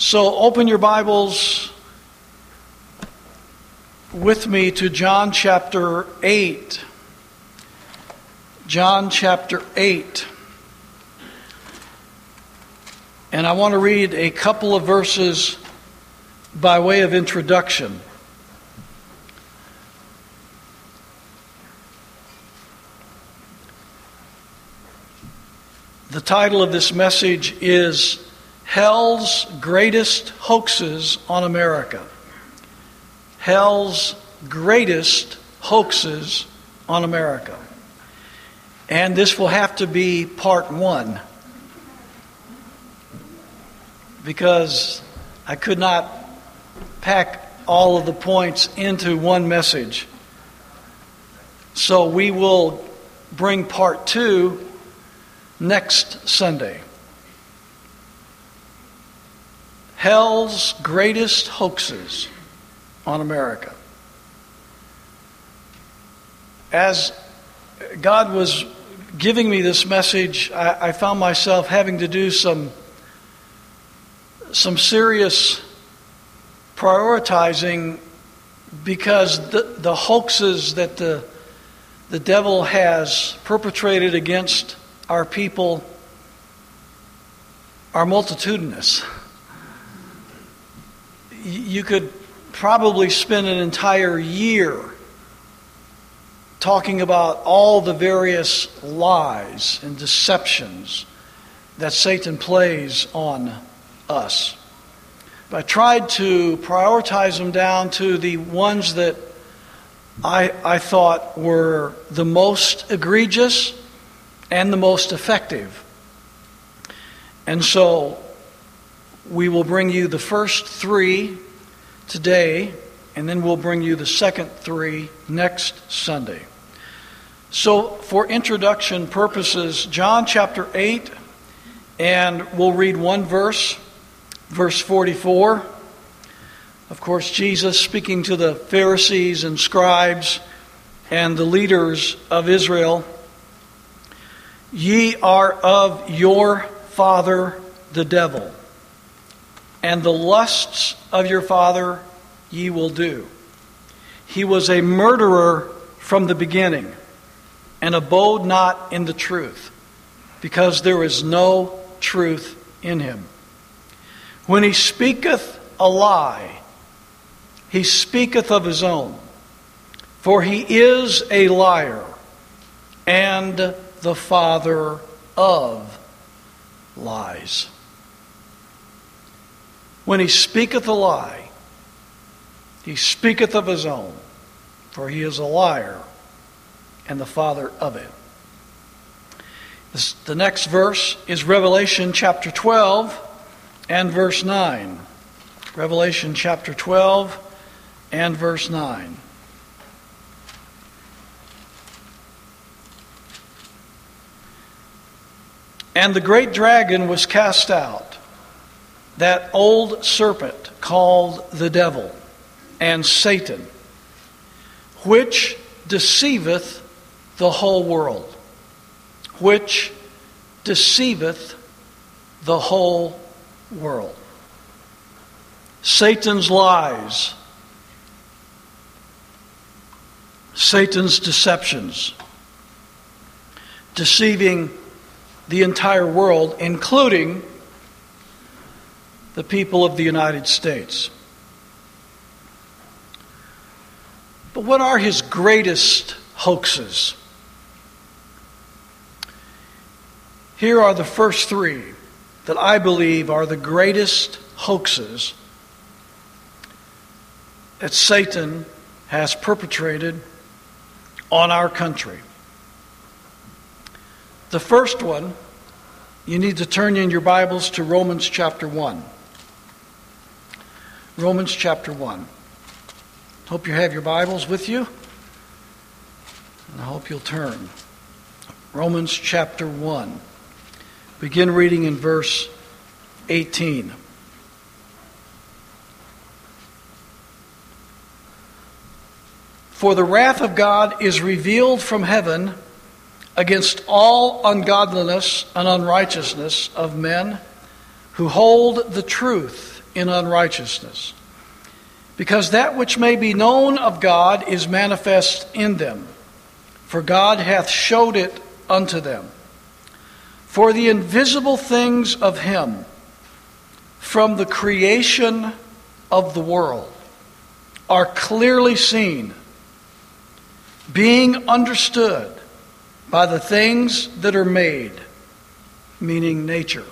So open your Bibles with me to John chapter 8. John chapter 8. And I want to read a couple of verses by way of introduction. The title of this message is Hell's Greatest Hoaxes on America. Hell's Greatest Hoaxes on America. And this will have to be part one, because I could not pack all of the points into one message. So we will bring part two next Sunday. Hell's Greatest Hoaxes on America. As God was giving me this message, I found myself having to do some serious prioritizing, because the hoaxes that the devil has perpetrated against our people are multitudinous. You could probably spend an entire year talking about all the various lies and deceptions that Satan plays on us. But I tried to prioritize them down to the ones that I thought were the most egregious and the most effective. And so we will bring you the first three today, and then we'll bring you the second three next Sunday. So for introduction purposes, John chapter 8, and we'll read one verse, verse 44. Of course, Jesus speaking to the Pharisees and scribes and the leaders of Israel. Ye are of your father the devil, and the lusts of your father ye will do. He was a murderer from the beginning, and abode not in the truth, because there is no truth in him. When he speaketh a lie, he speaketh of his own, for he is a liar, and the father of lies. When he speaketh a lie, he speaketh of his own, for he is a liar and the father of it. The next verse is Revelation chapter 12 and verse 9. Revelation chapter 12 and verse 9. And the great dragon was cast out, that old serpent called the devil and Satan, which deceiveth the whole world. Which deceiveth the whole world. Satan's lies, Satan's deceptions, deceiving the entire world, including the people of the United States. But what are his greatest hoaxes? Here are the first three that I believe are the greatest hoaxes that Satan has perpetrated on our country. The first one, you need to turn in your Bibles to Romans chapter 1. Romans chapter 1. Hope you have your Bibles with you, and I hope you'll turn. Romans chapter 1. Begin reading in verse 18. For the wrath of God is revealed from heaven against all ungodliness and unrighteousness of men who hold the truth in unrighteousness, because that which may be known of God is manifest in them, for God hath showed it unto them. For the invisible things of him from the creation of the world are clearly seen, being understood by the things that are made, meaning nature,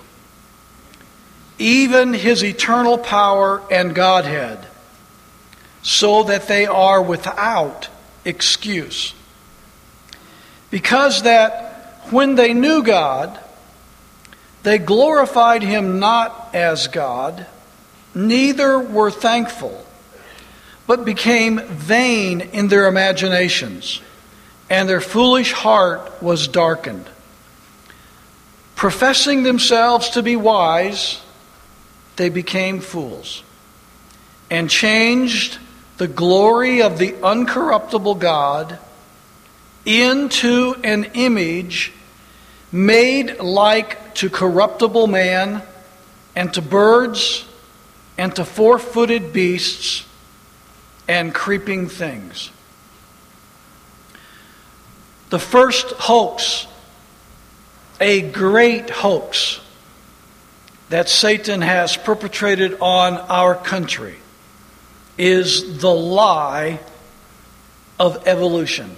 even his eternal power and Godhead, so that they are without excuse. Because that when they knew God, they glorified him not as God, neither were thankful, but became vain in their imaginations, and their foolish heart was darkened. Professing themselves to be wise, they became fools, and changed the glory of the uncorruptible God into an image made like to corruptible man, and to birds, and to four-footed beasts, and creeping things. The first hoax, a great hoax, that Satan has perpetrated on our country is the lie of evolution.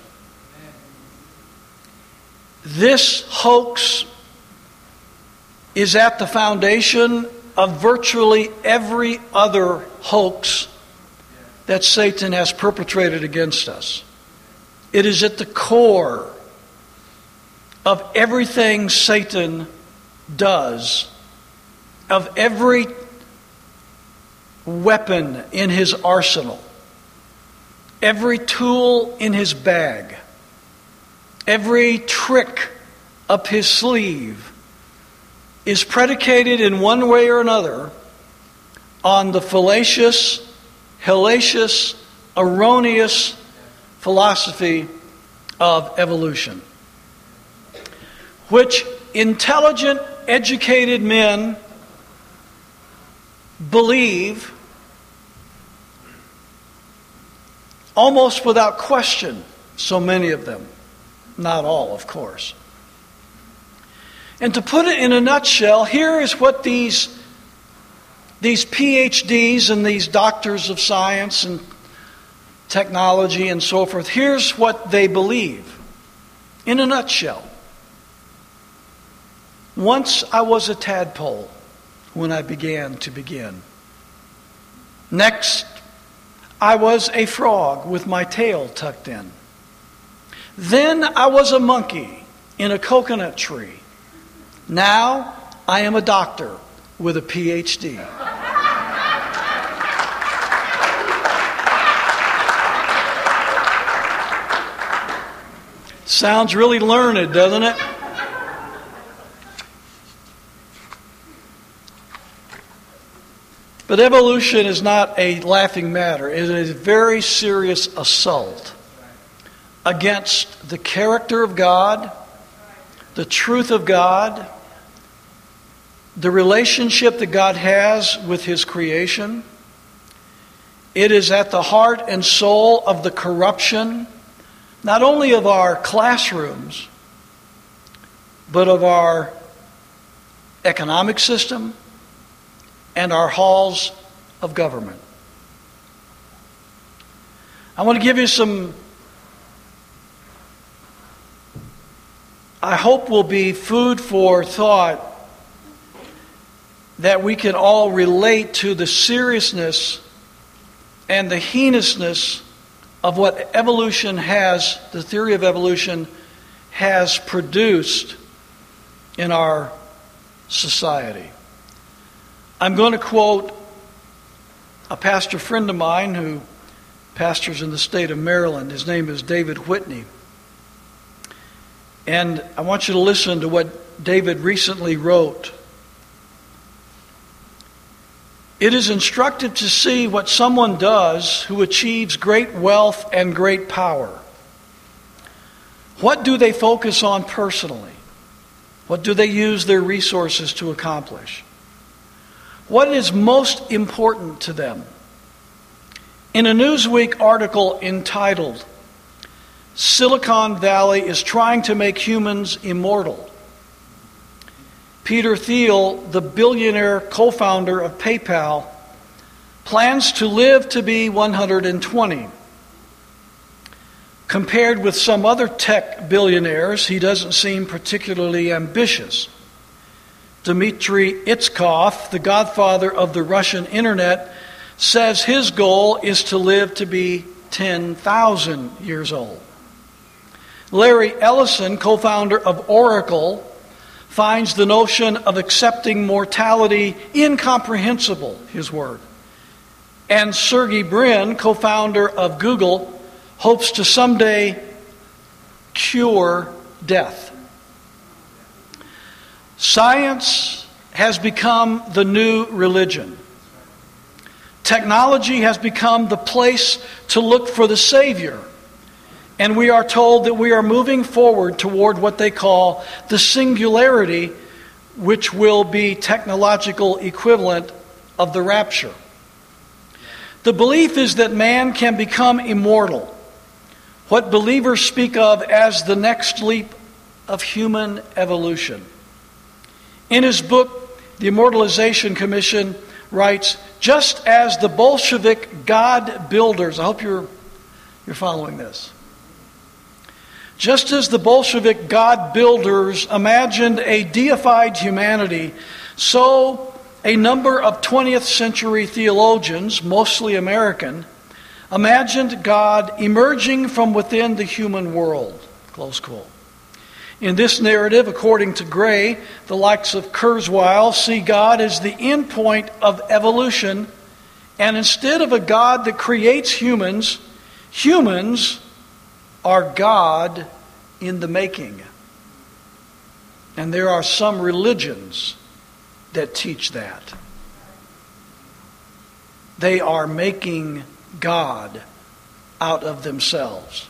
This hoax is at the foundation of virtually every other hoax that Satan has perpetrated against us. It is at the core of everything Satan does, of every weapon in his arsenal, every tool in his bag, every trick up his sleeve is predicated in one way or another on the fallacious, hellacious, erroneous philosophy of evolution, which intelligent, educated men believe almost without question, so many of them. Not all, of course. And to put it in a nutshell, here is what these PhDs and these doctors of science and technology and so forth, here's what they believe. In a nutshell. Once I was a tadpole when I began to begin. Next, I was a frog with my tail tucked in. Then I was a monkey in a coconut tree. Now I am a doctor with a PhD. Sounds really learned, doesn't it? But evolution is not a laughing matter. It is a very serious assault against the character of God, the truth of God, the relationship that God has with his creation. It is at the heart and soul of the corruption, not only of our classrooms, but of our economic system and our halls of government. I want to give you some, I hope will be food for thought that we can all relate to the seriousness and the heinousness of what evolution has, the theory of evolution has produced in our society. I'm going to quote a pastor friend of mine who pastors in the state of Maryland. His name is David Whitney. And I want you to listen to what David recently wrote. It is instructive to see what someone does who achieves great wealth and great power. What do they focus on personally? What do they use their resources to accomplish? What is most important to them? In a Newsweek article entitled, "Silicon Valley is trying to make humans immortal," Peter Thiel, the billionaire co-founder of PayPal, plans to live to be 120. Compared with some other tech billionaires, he doesn't seem particularly ambitious. Dmitry Itskov, the godfather of the Russian internet, says his goal is to live to be 10,000 years old. Larry Ellison, co-founder of Oracle, finds the notion of accepting mortality incomprehensible, his word. And Sergey Brin, co-founder of Google, hopes to someday cure death. Science has become the new religion. Technology has become the place to look for the Savior. And we are told that we are moving forward toward what they call the singularity, which will be technological equivalent of the rapture. The belief is that man can become immortal, what believers speak of as the next leap of human evolution. In his book, The Immortalization Commission writes, just as the Bolshevik God builders, I hope you're following this. Just as the Bolshevik God builders imagined a deified humanity, so a number of 20th century theologians, mostly American, imagined God emerging from within the human world. Close quote. In this narrative, according to Gray, the likes of Kurzweil see God as the end point of evolution, and instead of a God that creates humans, humans are God in the making. And there are some religions that teach that. They are making God out of themselves.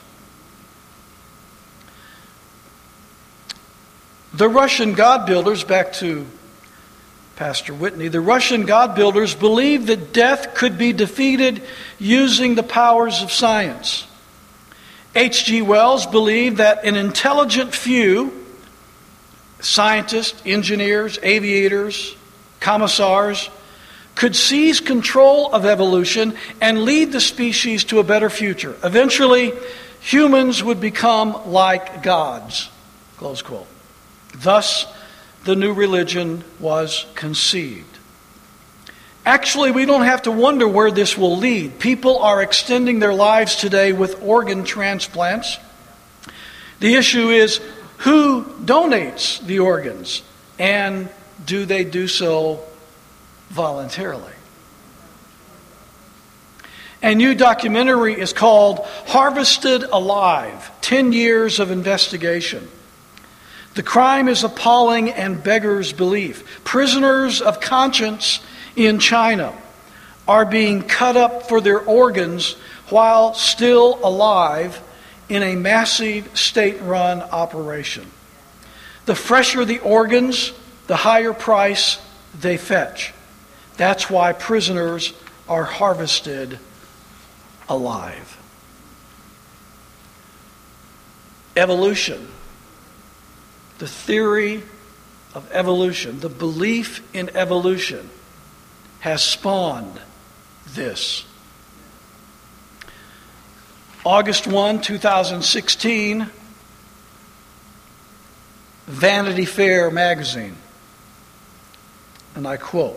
The Russian God builders, back to Pastor Whitney, the Russian God builders believed that death could be defeated using the powers of science. H.G. Wells believed that an intelligent few, scientists, engineers, aviators, commissars, could seize control of evolution and lead the species to a better future. Eventually, humans would become like gods. Close quote. Thus, the new religion was conceived. Actually, we don't have to wonder where this will lead. People are extending their lives today with organ transplants. The issue is, who donates the organs? And do they do so voluntarily? A new documentary is called Harvested Alive, 10 Years of Investigation. The crime is appalling and beggars belief. Prisoners of conscience in China are being cut up for their organs while still alive in a massive state-run operation. The fresher the organs, the higher price they fetch. That's why prisoners are harvested alive. Evolution. The theory of evolution, the belief in evolution, has spawned this. August 1, 2016, Vanity Fair magazine. And I quote,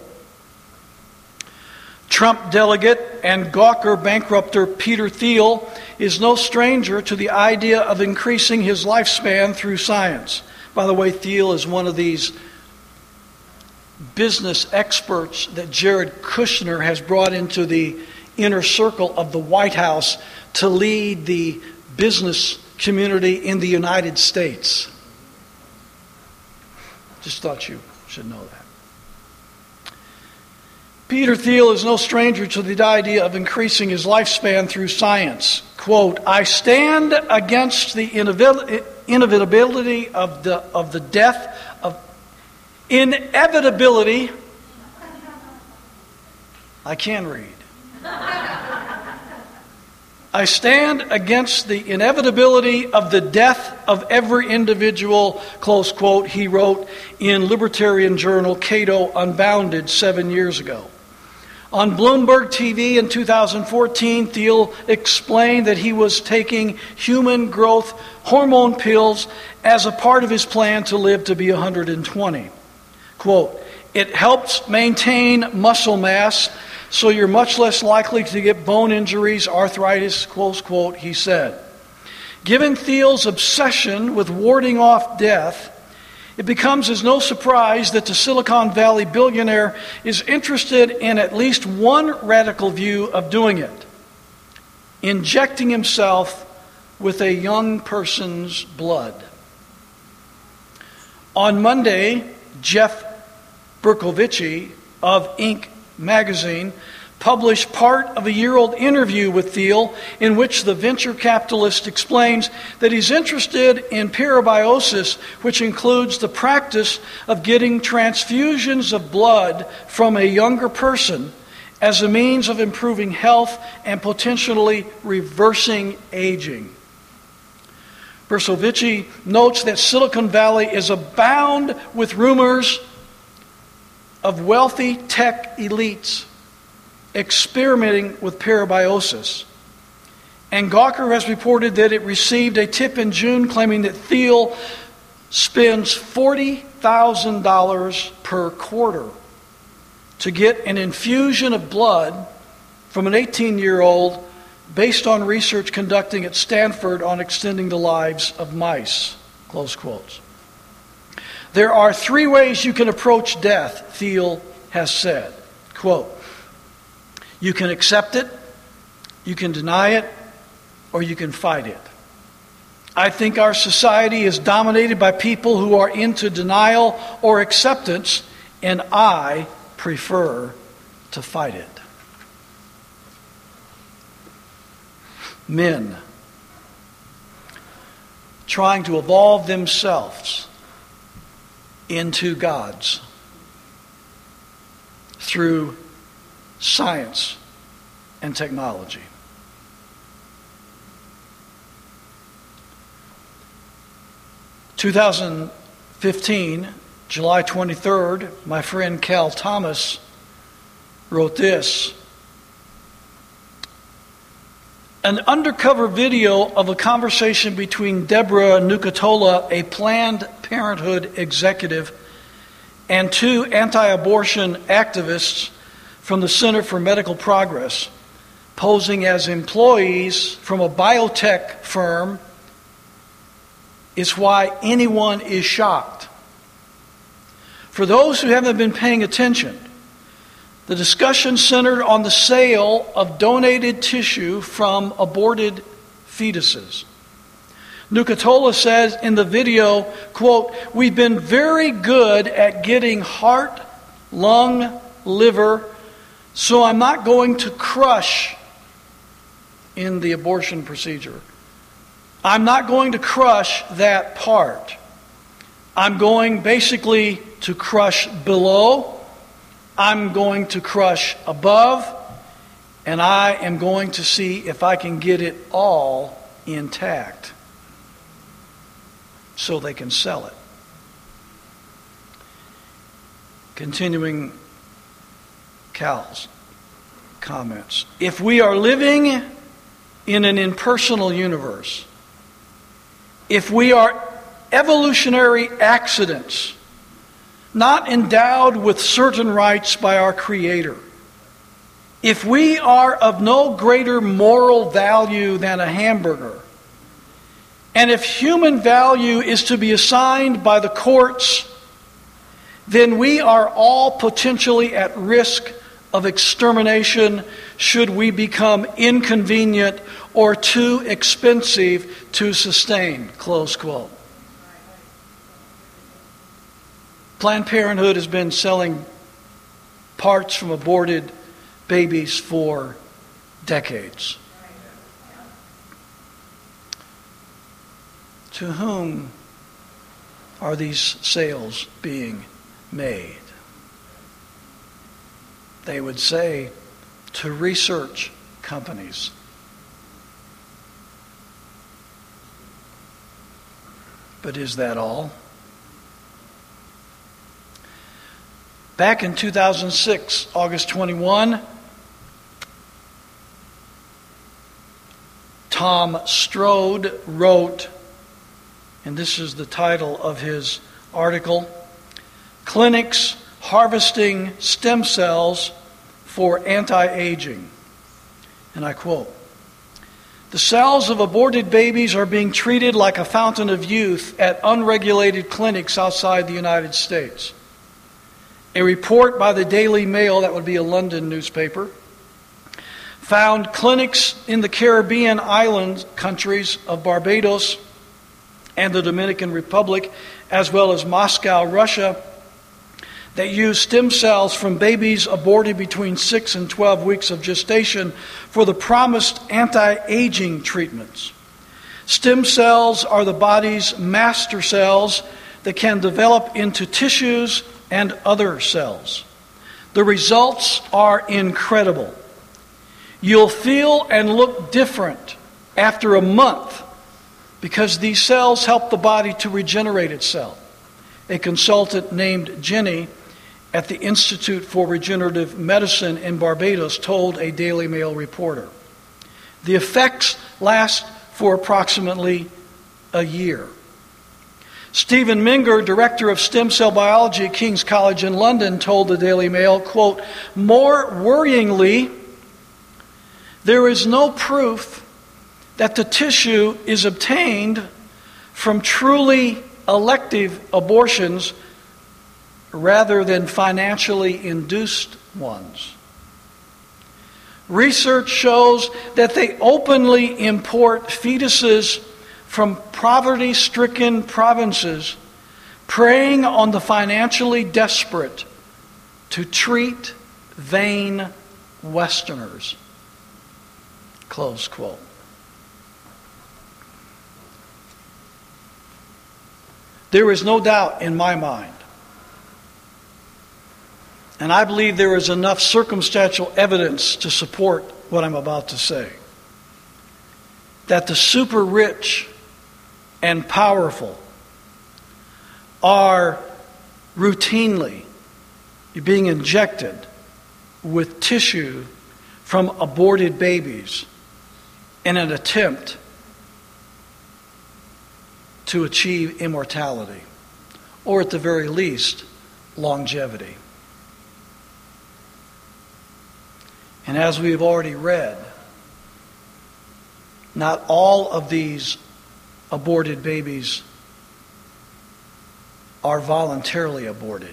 Trump delegate and Gawker bankrupter Peter Thiel is no stranger to the idea of increasing his lifespan through science. By the way, Thiel is one of these business experts that Jared Kushner has brought into the inner circle of the White House to lead the business community in the United States. Just thought you should know that. Peter Thiel is no stranger to the idea of increasing his lifespan through science. Quote, I stand against the inevitability of the death of inevitability I can read. I stand against the inevitability of the death of every individual, close quote, he wrote in libertarian journal Cato Unbounded 7 years ago. On Bloomberg TV in 2014, Thiel explained that he was taking human growth hormone pills as a part of his plan to live to be 120. Quote, it helps maintain muscle mass, so you're much less likely to get bone injuries, arthritis, close quote, he said. Given Thiel's obsession with warding off death, it becomes as no surprise that the Silicon Valley billionaire is interested in at least one radical view of doing it: injecting himself with a young person's blood. On Monday, Jeff Berkovich of Inc. magazine published part of a year-old interview with Thiel in which the venture capitalist explains that he's interested in parabiosis, which includes the practice of getting transfusions of blood from a younger person as a means of improving health and potentially reversing aging. Berkovich notes that Silicon Valley is abound with rumors of wealthy tech elites experimenting with parabiosis. And Gawker has reported that it received a tip in June claiming that Thiel spends $40,000 per quarter to get an infusion of blood from an 18-year-old based on research conducting at Stanford on extending the lives of mice. Close quotes. There are three ways you can approach death, Thiel has said. Quote, you can accept it, you can deny it, or you can fight it. I think our society is dominated by people who are into denial or acceptance, and I prefer to fight it. Men trying to evolve themselves into gods through science and technology. In 2015, July 23rd, my friend Cal Thomas wrote this. An undercover video of a conversation between Deborah Nucatola, a Planned Parenthood executive, and two anti-abortion activists from the Center for Medical Progress, posing as employees from a biotech firm, is why anyone is shocked. For those who haven't been paying attention, the discussion centered on the sale of donated tissue from aborted fetuses. Nucatola says in the video, quote, we've been very good at getting heart, lung, liver, so I'm not going to crush in the abortion procedure. I'm not going to crush that part. I'm going basically to crush below. I'm going to crush above, and I am going to see if I can get it all intact so they can sell it. Continuing Cal's comments. If we are living in an impersonal universe, if we are evolutionary accidents, not endowed with certain rights by our Creator, if we are of no greater moral value than a hamburger, and if human value is to be assigned by the courts, then we are all potentially at risk of extermination should we become inconvenient or too expensive to sustain. Close quote. Planned Parenthood has been selling parts from aborted babies for decades. To whom are these sales being made? They would say to research companies. But is that all? Back in 2006, August 21, Tom Strode wrote, and this is the title of his article, "Clinics Harvesting Stem Cells for Anti-Aging." And I quote, "The cells of aborted babies are being treated like a fountain of youth at unregulated clinics outside the United States. A report by the Daily Mail," that would be a London newspaper, "found clinics in the Caribbean island countries of Barbados and the Dominican Republic, as well as Moscow, Russia, that use stem cells from babies aborted between 6 and 12 weeks of gestation for the promised anti-aging treatments. Stem cells are the body's master cells that can develop into tissues and other cells. The results are incredible. You'll feel and look different after a month because these cells help the body to regenerate itself," a consultant named Jenny at the Institute for Regenerative Medicine in Barbados told a Daily Mail reporter. The effects last for approximately a year. Stephen Minger, director of stem cell biology at King's College in London, told the Daily Mail, quote, "More worryingly, there is no proof that the tissue is obtained from truly elective abortions rather than financially induced ones. Research shows that they openly import fetuses from poverty-stricken provinces, preying on the financially desperate to treat vain Westerners." Close quote. There is no doubt in my mind, and I believe there is enough circumstantial evidence to support what I'm about to say, that the super rich and powerful are routinely being injected with tissue from aborted babies in an attempt to achieve immortality, or at the very least, longevity. And as we have already read, not all of these aborted babies are voluntarily aborted.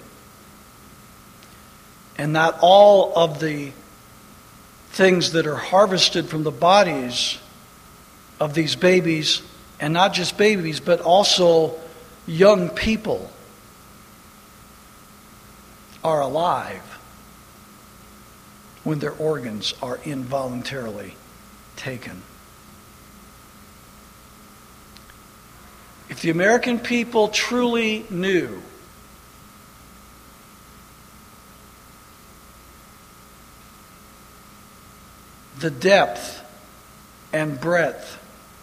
And not all of the things that are harvested from the bodies of these babies, and not just babies, but also young people, are alive when their organs are involuntarily taken. If the American people truly knew the depth and breadth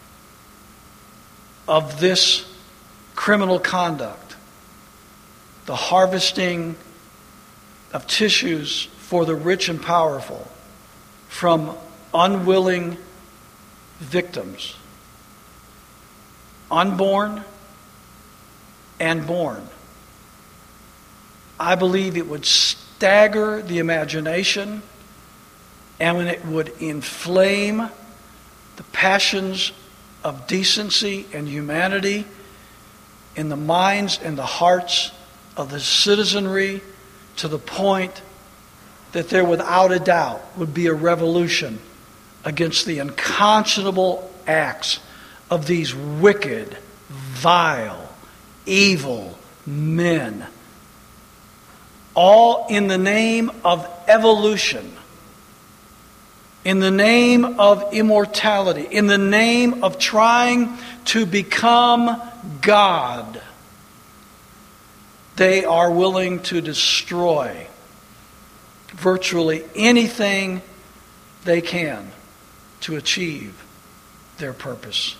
of this criminal conduct, the harvesting of tissues for the rich and powerful from unwilling victims, unborn and born, I believe it would stagger the imagination, and when it would inflame the passions of decency and humanity in the minds and the hearts of the citizenry, to the point that there without a doubt would be a revolution against the unconscionable acts of these wicked, vile, evil men, all in the name of evolution, in the name of immortality, in the name of trying to become God. They are willing to destroy virtually anything they can to achieve their purpose.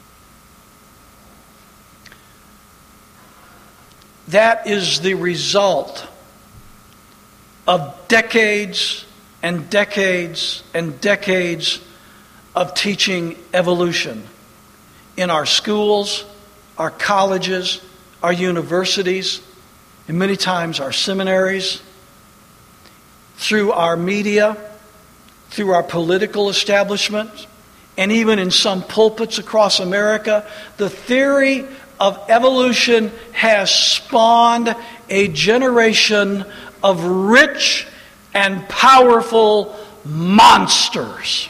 That is the result of decades and decades and decades of teaching evolution in our schools, our colleges, our universities, and many times our seminaries, through our media, through our political establishment, and even in some pulpits across America. The theory of evolution has spawned a generation of rich and powerful monsters.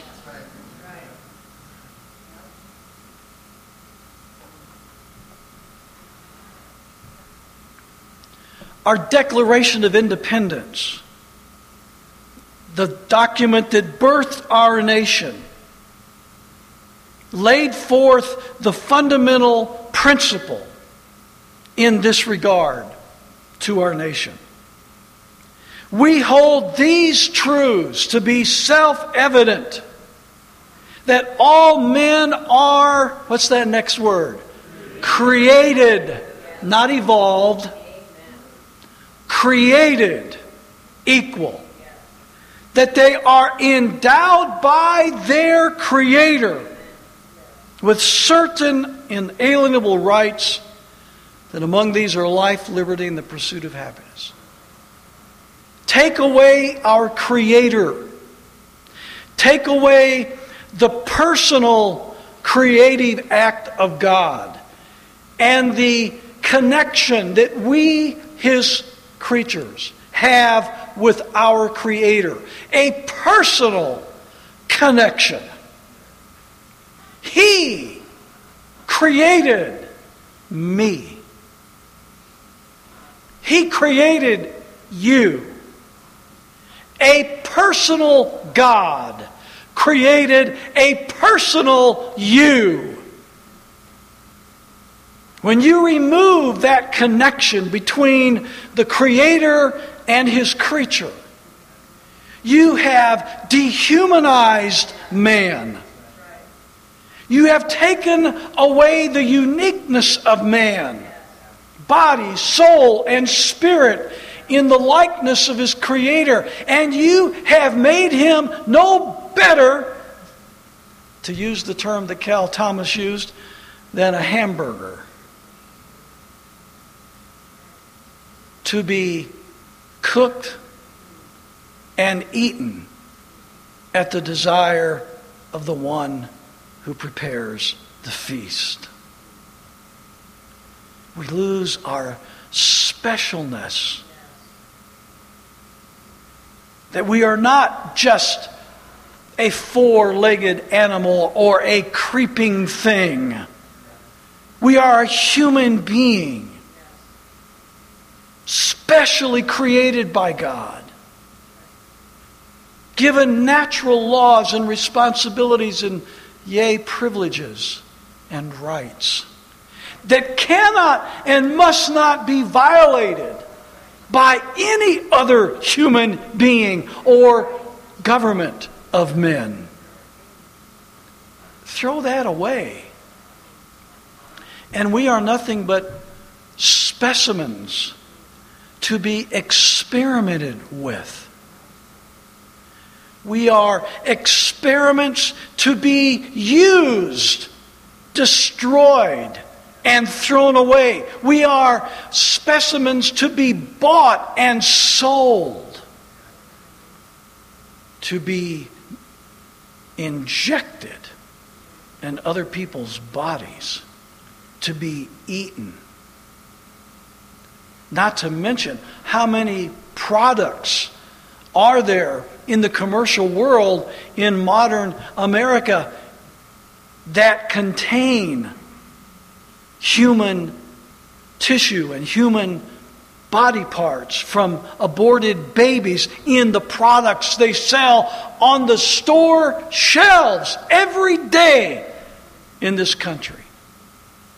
Our Declaration of Independence, the document that birthed our nation, laid forth the fundamental principle in this regard to our nation. We hold these truths to be self-evident, that all men are, what's that next word? Created, not evolved. Created equal. That they are endowed by their Creator with certain inalienable rights, that among these are life, liberty, and the pursuit of happiness. Take away our Creator. Take away the personal creative act of God and the connection that we, His creatures, have with our Creator. A personal connection. He created me. He created you. A personal God created a personal you. When you remove that connection between the Creator and His creature, you have dehumanized man. You have taken away the uniqueness of man, body, soul, and spirit, in the likeness of his Creator, and you have made him no better, to use the term that Cal Thomas used, than a hamburger, to be cooked and eaten at the desire of the one who prepares the feast. We lose our specialness. That we are not just a four-legged animal or a creeping thing. We are a human being, specially created by God, given natural laws and responsibilities and, yea, privileges and rights that cannot and must not be violated by any other human being or government of men. Throw that away. And we are nothing but specimens to be experimented with. We are experiments to be used, destroyed, and thrown away. We are specimens to be bought and sold, to be injected in other people's bodies, to be eaten. Not to mention how many products are there in the commercial world in modern America that contain human tissue and human body parts from aborted babies in the products they sell on the store shelves every day in this country.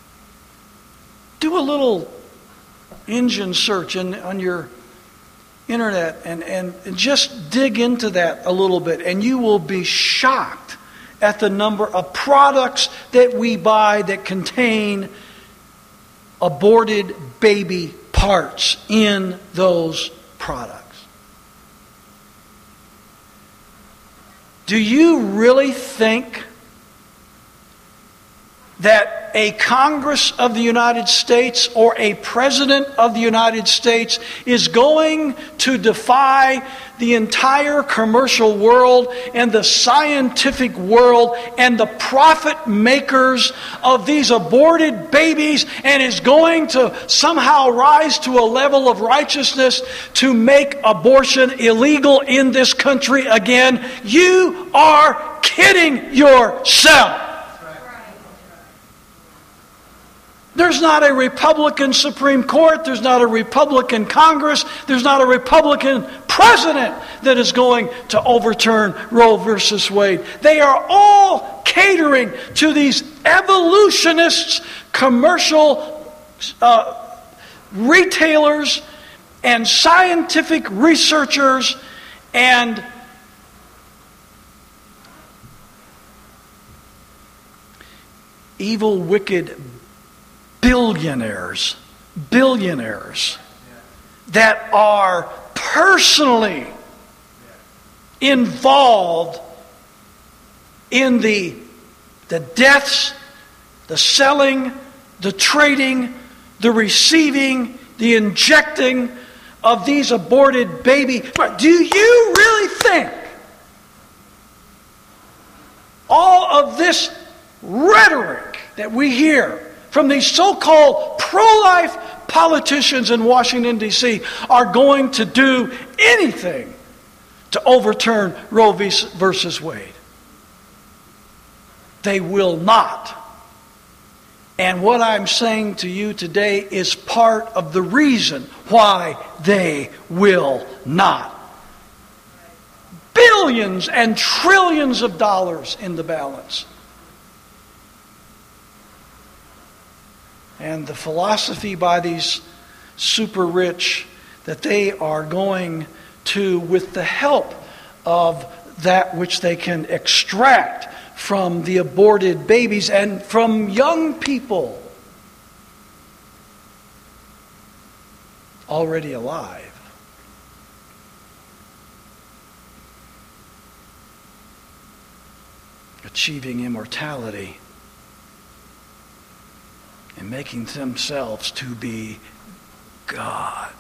Do a little engine search in internet and just dig into that a little bit, and you will be shocked at the number of products that we buy that contain aborted baby parts in those products. Do you really think that a Congress of the United States or a President of the United States is going to defy the entire commercial world and the scientific world and the profit makers of these aborted babies and is going to somehow rise to a level of righteousness to make abortion illegal in this country again? You are kidding yourself. There's not a Republican Supreme Court. There's not a Republican Congress. There's not a Republican president that is going to overturn Roe versus Wade. They are all catering to these evolutionists, commercial retailers, and scientific researchers, and evil, wicked billionaires that are personally involved in the deaths, the selling, the trading, the receiving, the injecting of these aborted babies. But do you really think all of this rhetoric that we hear from these so-called pro-life politicians in Washington, D.C. are going to do anything to overturn Roe versus Wade? They will not. And what I'm saying to you today is part of the reason why they will not. Billions and trillions of dollars in the balance. And the philosophy by these super rich that they are going to, with the help of that which they can extract from the aborted babies and from young people already alive, achieving immortality, and making themselves to be God.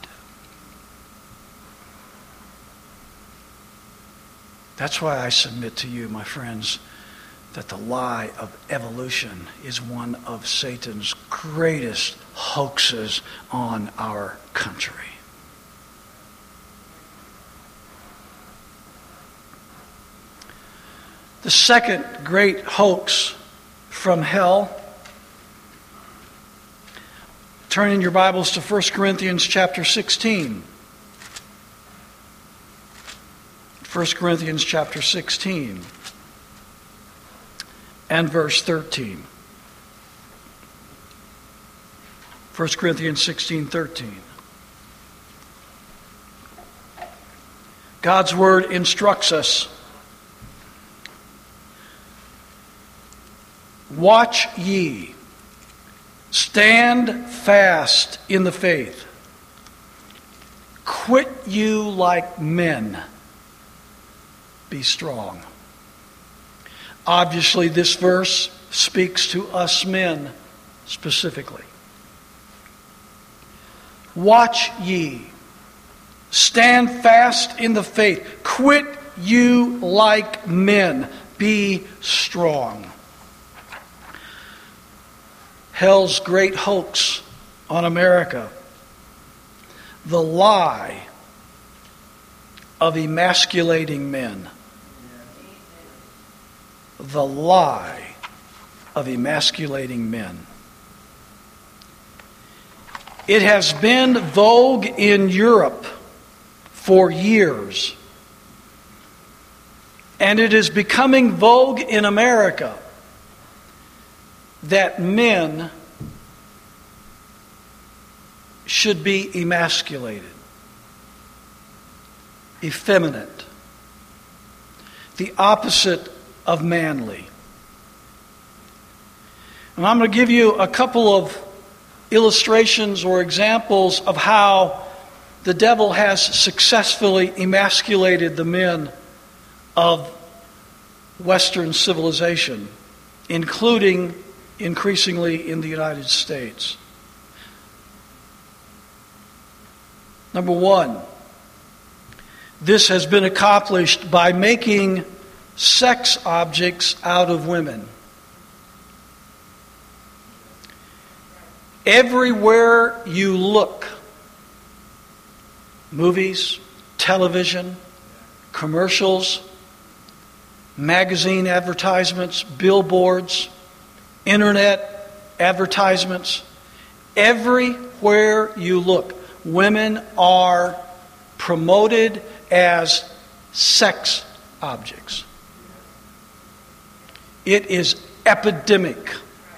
That's why I submit to you, my friends, that the lie of evolution is one of Satan's greatest hoaxes on our country. The second great hoax from hell. Turn in your Bibles to 1 Corinthians chapter 16. 1 Corinthians chapter 16 and verse 13. 1 Corinthians 16:13. God's word instructs us. Watch ye. Stand fast in the faith. Quit you like men. Be strong. Obviously, this verse speaks to us men specifically. Watch ye. Stand fast in the faith. Quit you like men. Be strong. Hell's great hoax on America. The lie of emasculating men. The lie of emasculating men. It has been vogue in Europe for years. And it is becoming vogue in America that men should be emasculated. effeminate, the opposite of manly. And I'm going to give you a couple of illustrations or examples of how the devil has successfully emasculated the men of Western civilization, including increasingly in the United States. Number one, this has been accomplished by making sex objects out of women. Everywhere you look, movies, television, commercials, magazine advertisements, billboards, internet advertisements, everywhere you look, women are promoted as sex objects. It is epidemic.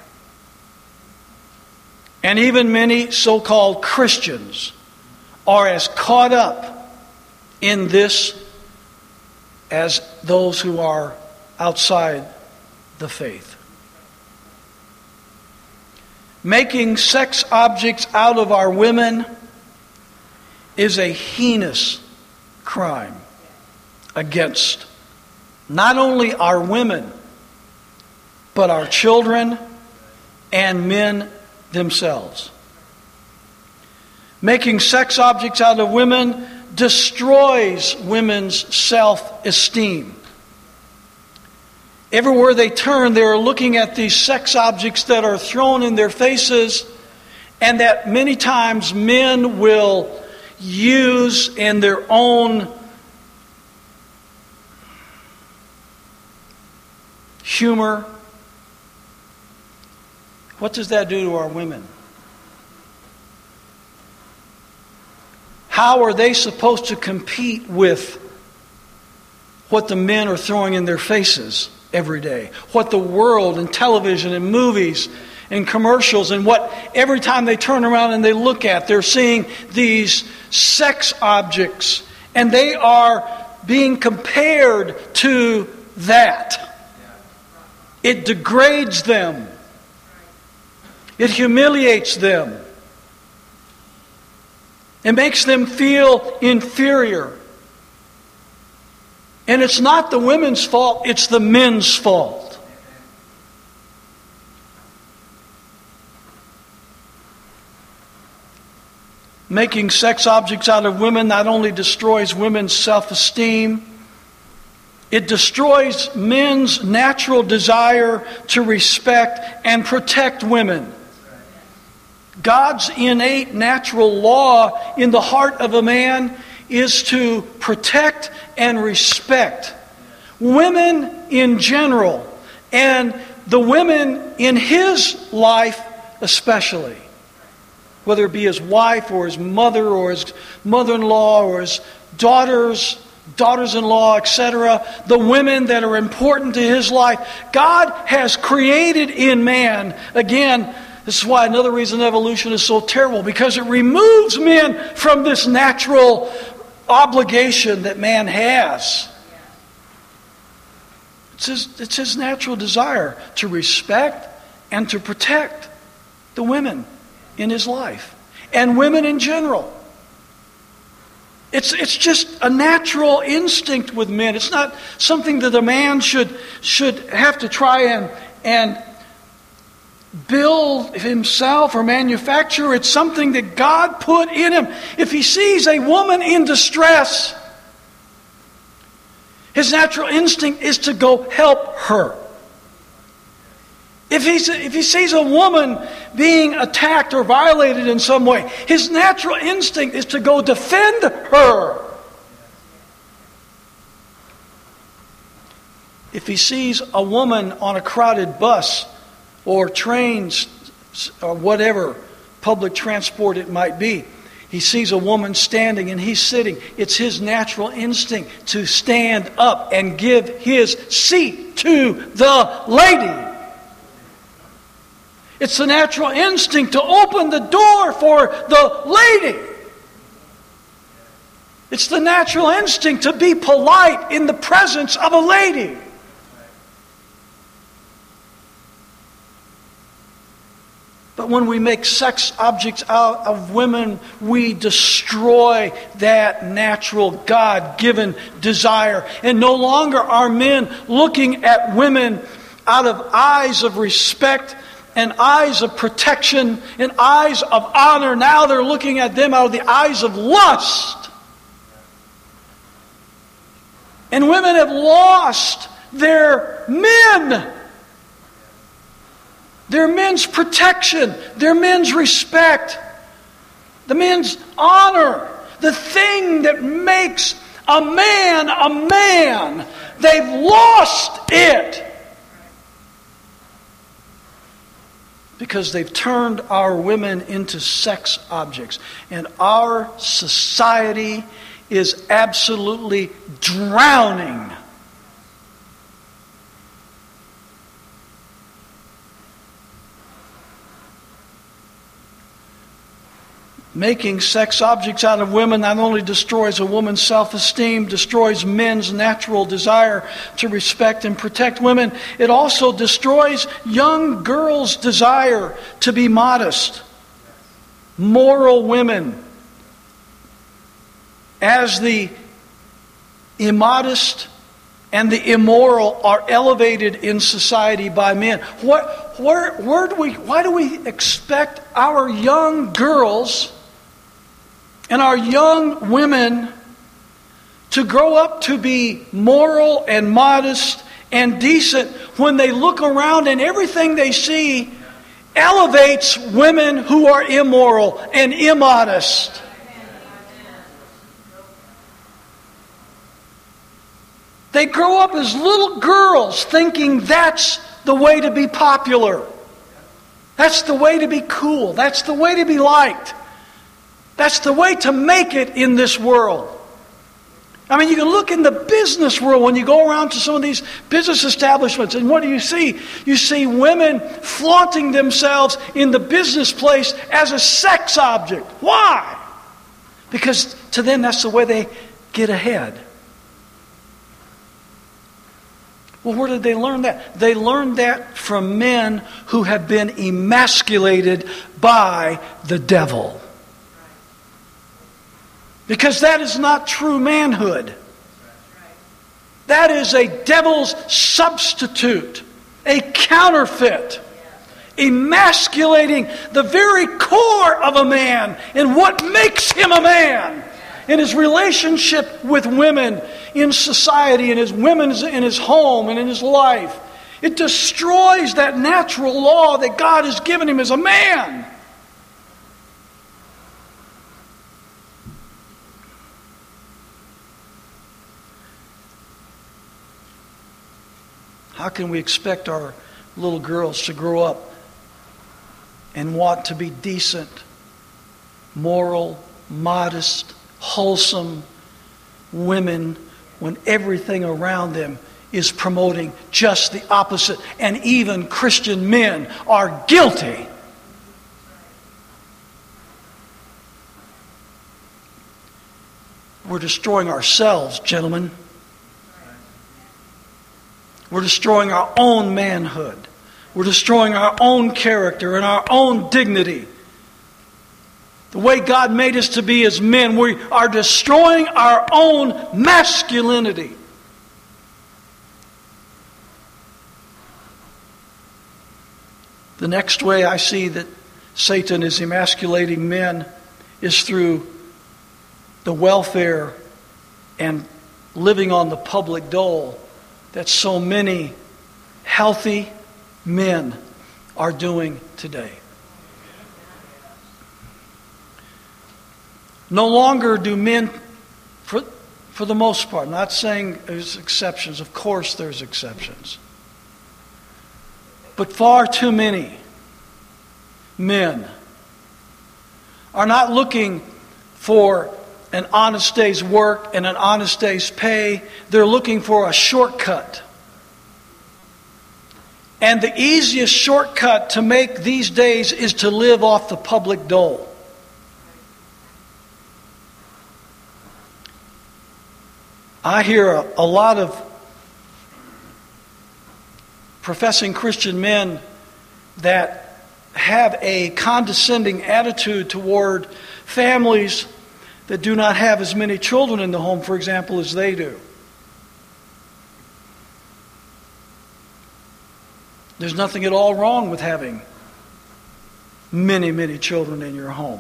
And even many so-called Christians are as caught up in this as those who are outside the faith. Making sex objects out of our women is a heinous crime against not only our women, but our children and men themselves. Making sex objects out of women destroys women's self-esteem. Everywhere they turn, they are looking at these sex objects that are thrown in their faces, and that many times men will use in their own humor. What does that do to our women? How are they supposed to compete with what the men are throwing in their faces every day? What the world and television and movies and commercials and what every time they turn around and they look at, they're seeing these sex objects, and they are being compared to that. It degrades them. It humiliates them. It makes them feel inferior. And it's not the women's fault, it's the men's fault. Making sex objects out of women not only destroys women's self-esteem, it destroys men's natural desire to respect and protect women. God's innate natural law in the heart of a man is to protect and respect women in general, and the women in his life especially. Whether it be his wife or his mother or his mother-in-law or his daughters-in-law, etc. The women that are important to his life. God has created in man, again, this is why another reason evolution is so terrible, because it removes men from this natural obligation that man has. It's his natural desire to respect and to protect the women in his life, and women in general. It's just a natural instinct with men. It's not something that a man should have to try and build himself or manufacture. It's something that God put in him. If he sees a woman in distress, his natural instinct is to go help her. If he sees a woman being attacked or violated in some way, his natural instinct is to go defend her. If he sees a woman on a crowded bus or trains or whatever public transport it might be, he sees a woman standing and he's sitting, it's his natural instinct to stand up and give his seat to the lady. It's the natural instinct to open the door for the lady. It's the natural instinct to be polite in the presence of a lady. But when we make sex objects out of women, we destroy that natural God-given desire. And no longer are men looking at women out of eyes of respect and eyes of protection and eyes of honor. Now they're looking at them out of the eyes of lust. And women have lost their men. Their men's protection, their men's respect, the men's honor, the thing that makes a man a man. They've lost it because they've turned our women into sex objects. And our society is absolutely drowning . Making sex objects out of women not only destroys a woman's self-esteem, destroys men's natural desire to respect and protect women, it also destroys young girls' desire to be modest, moral women. As the immodest and the immoral are elevated in society by men, why do we expect our young girls and our young women to grow up to be moral and modest and decent when they look around and everything they see elevates women who are immoral and immodest? They grow up as little girls thinking that's the way to be popular. That's the way to be cool. That's the way to be liked. That's the way to make it in this world. I mean, you can look in the business world when you go around to some of these business establishments, and what do you see? You see women flaunting themselves in the business place as a sex object. Why? Because to them that's the way they get ahead. Well, where did they learn that? They learned that from men who have been emasculated by the devil. Because that is not true manhood. That is a devil's substitute, a counterfeit, emasculating the very core of a man and what makes him a man. In his relationship with women, in society, in his women, in his home, and in his life. It destroys that natural law that God has given him as a man. How can we expect our little girls to grow up and want to be decent, moral, modest, wholesome women when everything around them is promoting just the opposite, and even Christian men are guilty? We're destroying ourselves, gentlemen. We're destroying our own manhood. We're destroying our own character and our own dignity. The way God made us to be as men, we are destroying our own masculinity. The next way I see that Satan is emasculating men is through the welfare and living on the public dole that so many healthy men are doing today. No longer do men, for the most part, not saying there's exceptions, of course there's exceptions, but far too many men are not looking for an honest day's work and an honest day's pay. They're looking for a shortcut. And the easiest shortcut to make these days is to live off the public dole. I hear a lot of professing Christian men that have a condescending attitude toward families that do not have as many children in the home, for example, as they do. There's nothing at all wrong with having many, many children in your home.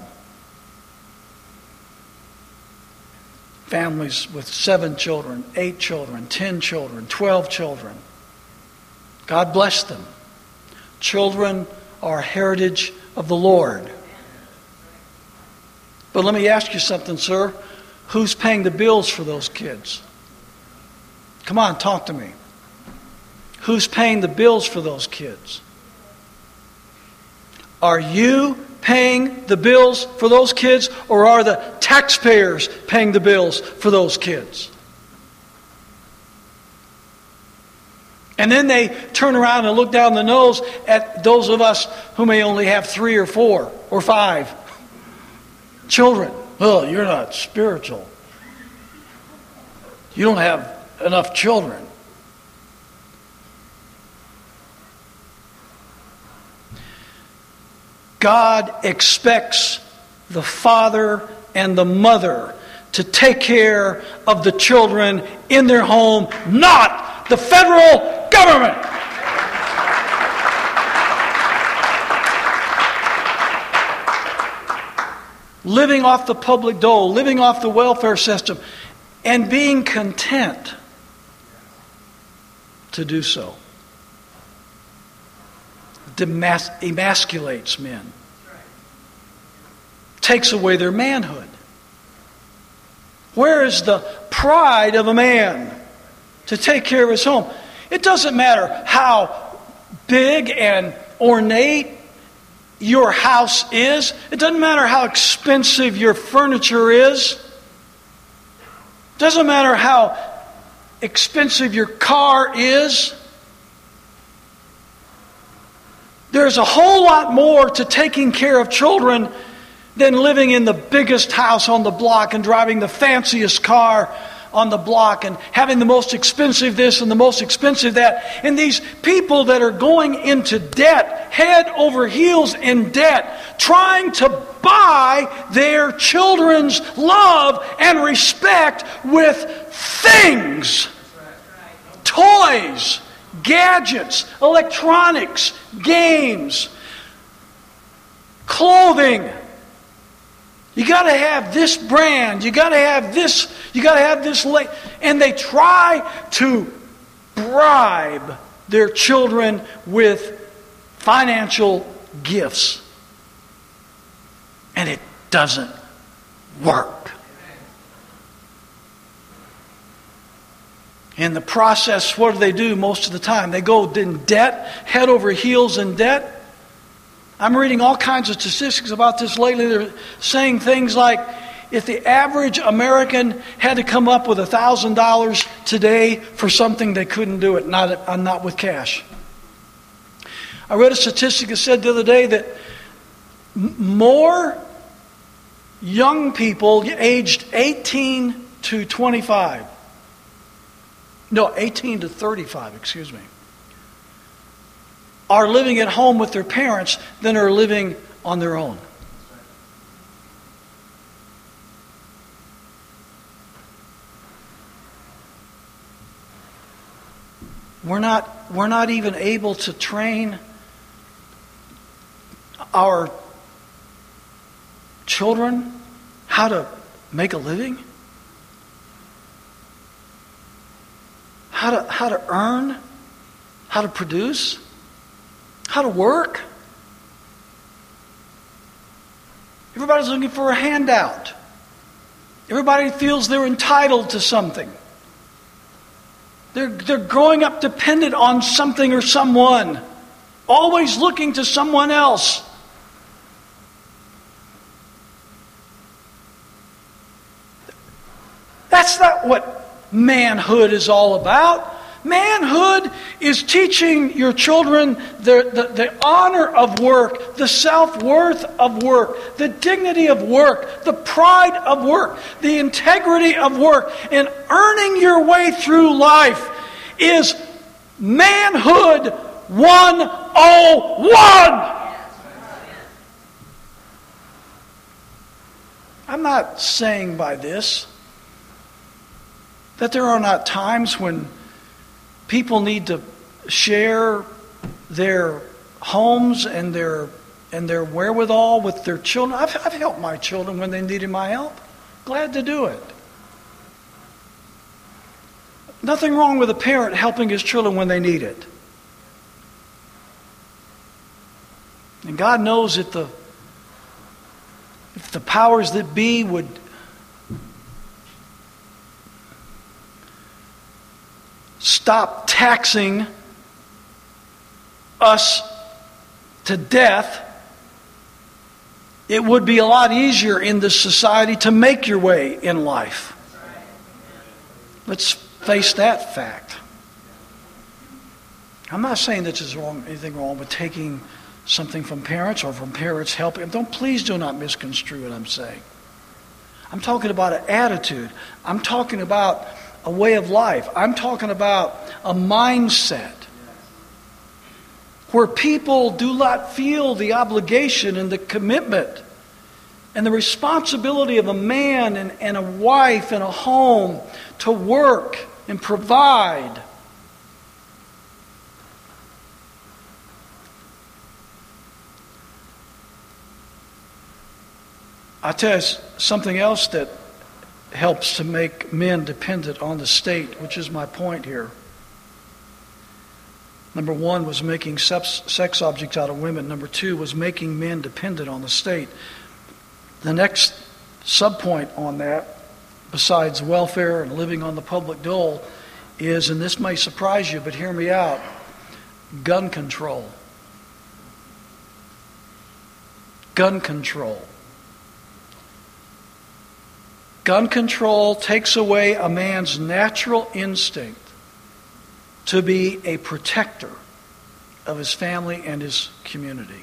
Families with 7 children, 8 children, 10 children, 12 children. God bless them. Children are heritage of the Lord. But let me ask you something, sir. Who's paying the bills for those kids? Come on, talk to me. Who's paying the bills for those kids? Are you paying the bills for those kids, or are the taxpayers paying the bills for those kids? And then they turn around and look down the nose at those of us who may only have 3 or 4 or 5 children. Oh, you're not spiritual. You don't have enough children. God expects the father and the mother to take care of the children in their home, not the federal government. Living off the public dole, living off the welfare system, and being content to do so. Emasculates men. Takes away their manhood. Where is the pride of a man to take care of his home? It doesn't matter how big and ornate your house is. It doesn't matter how expensive your furniture is. It doesn't matter how expensive your car is. There's a whole lot more to taking care of children than living in the biggest house on the block and driving the fanciest car on the block and having the most expensive this and the most expensive that. And these people that are going into debt, head over heels in debt, trying to buy their children's love and respect with things, toys, gadgets, electronics, games, clothing. You got to have this brand. You got to have this. You got to have this. And they try to bribe their children with financial gifts. And it doesn't work. In the process, what do most of the time? They go in debt, head over heels in debt. I'm reading all kinds of statistics about this lately. They're saying things like, if the average American had to come up with $1,000 today for something, they couldn't do it, not with cash. I read a statistic that said the other day that more young people aged 18 to 35, no, 18 to 35, excuse me, are living at home with their parents than are living on their own. We're not even able to train our children how to make a living, how to earn, how to produce, how to work. Everybody's looking for a handout. Everybody feels they're entitled to something. They're growing up dependent on something or someone, always looking to someone else. That's not what manhood is all about. Manhood is teaching your children the honor of work, the self-worth of work, the dignity of work, the pride of work, the integrity of work, and earning your way through life is manhood 101. I'm not saying by this that there are not times when people need to share their homes and their wherewithal with their children. I've helped my children when they needed my help. Glad to do it. Nothing wrong with a parent helping his children when they need it. And God knows that if the powers that be would stop taxing us to death, it would be a lot easier in this society to make your way in life. Let's face that fact. I'm not saying that there's anything wrong with taking something from parents or from parents helping. Please do not misconstrue what I'm saying. I'm talking about an attitude. I'm talking about a way of life. I'm talking about a mindset where people do not feel the obligation and the commitment and the responsibility of a man and a wife and a home to work and provide. I'll tell you something else that helps to make men dependent on the state, which is my point here. Number one was making sex objects out of women. Number two was making men dependent on the state. The next subpoint on that, besides welfare and living on the public dole, is, and this may surprise you, but hear me out, gun control. Gun control. Gun control takes away a man's natural instinct to be a protector of his family and his community.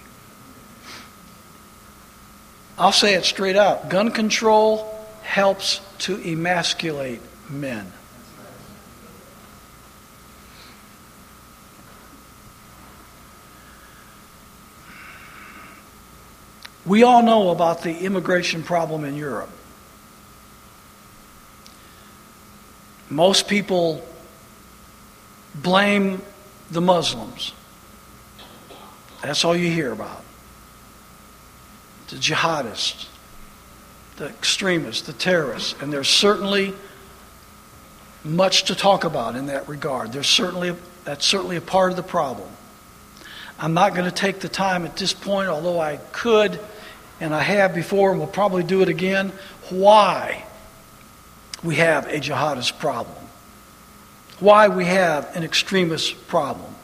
I'll say it straight out. Gun control helps to emasculate men. We all know about the immigration problem in Europe. Most people blame the Muslims. That's all you hear about. The jihadists, the extremists, the terrorists. And there's certainly much to talk about in that regard. That's certainly a part of the problem. I'm not going to take the time at this point, although I could, and I have before, and will probably do it again, why we have a jihadist problem. Why we have an extremist problem.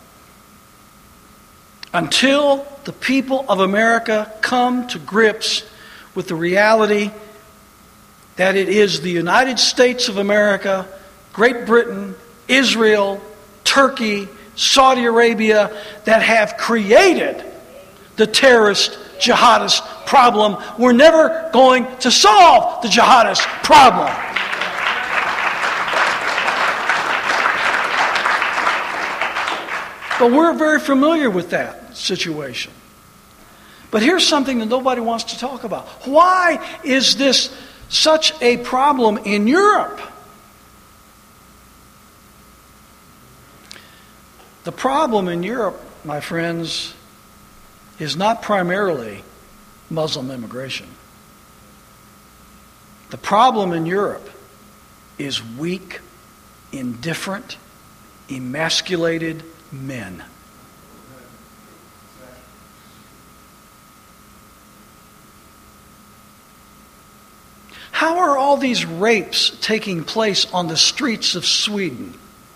Until the people of America come to grips with the reality that it is the United States of America, Great Britain, Israel, Turkey, Saudi Arabia that have created the terrorist jihadist problem, we're never going to solve the jihadist problem. But we're very familiar with that situation. But here's something that nobody wants to talk about. Why is this such a problem in Europe? The problem in Europe, my friends, is not primarily Muslim immigration. The problem in Europe is weak, indifferent, emasculated men. How are all these rapes taking place on the streets of Sweden?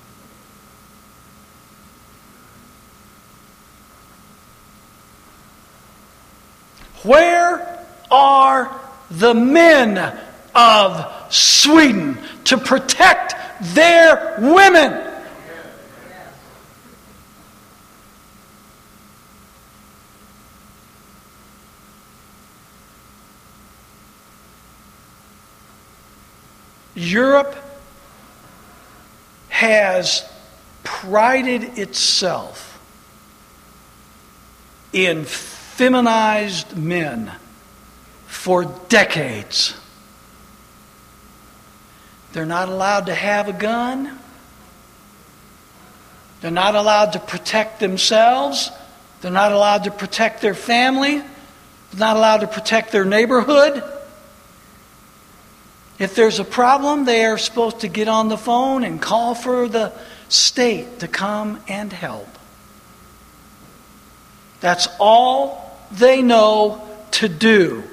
Where are the men of Sweden to protect their women? Europe has prided itself in feminized men for decades. They're not allowed to have a gun. They're not allowed to protect themselves. They're not allowed to protect their family. They're not allowed to protect their neighborhood. If there's a problem, they are supposed to get on the phone and call for the state to come and help. That's all they know to do.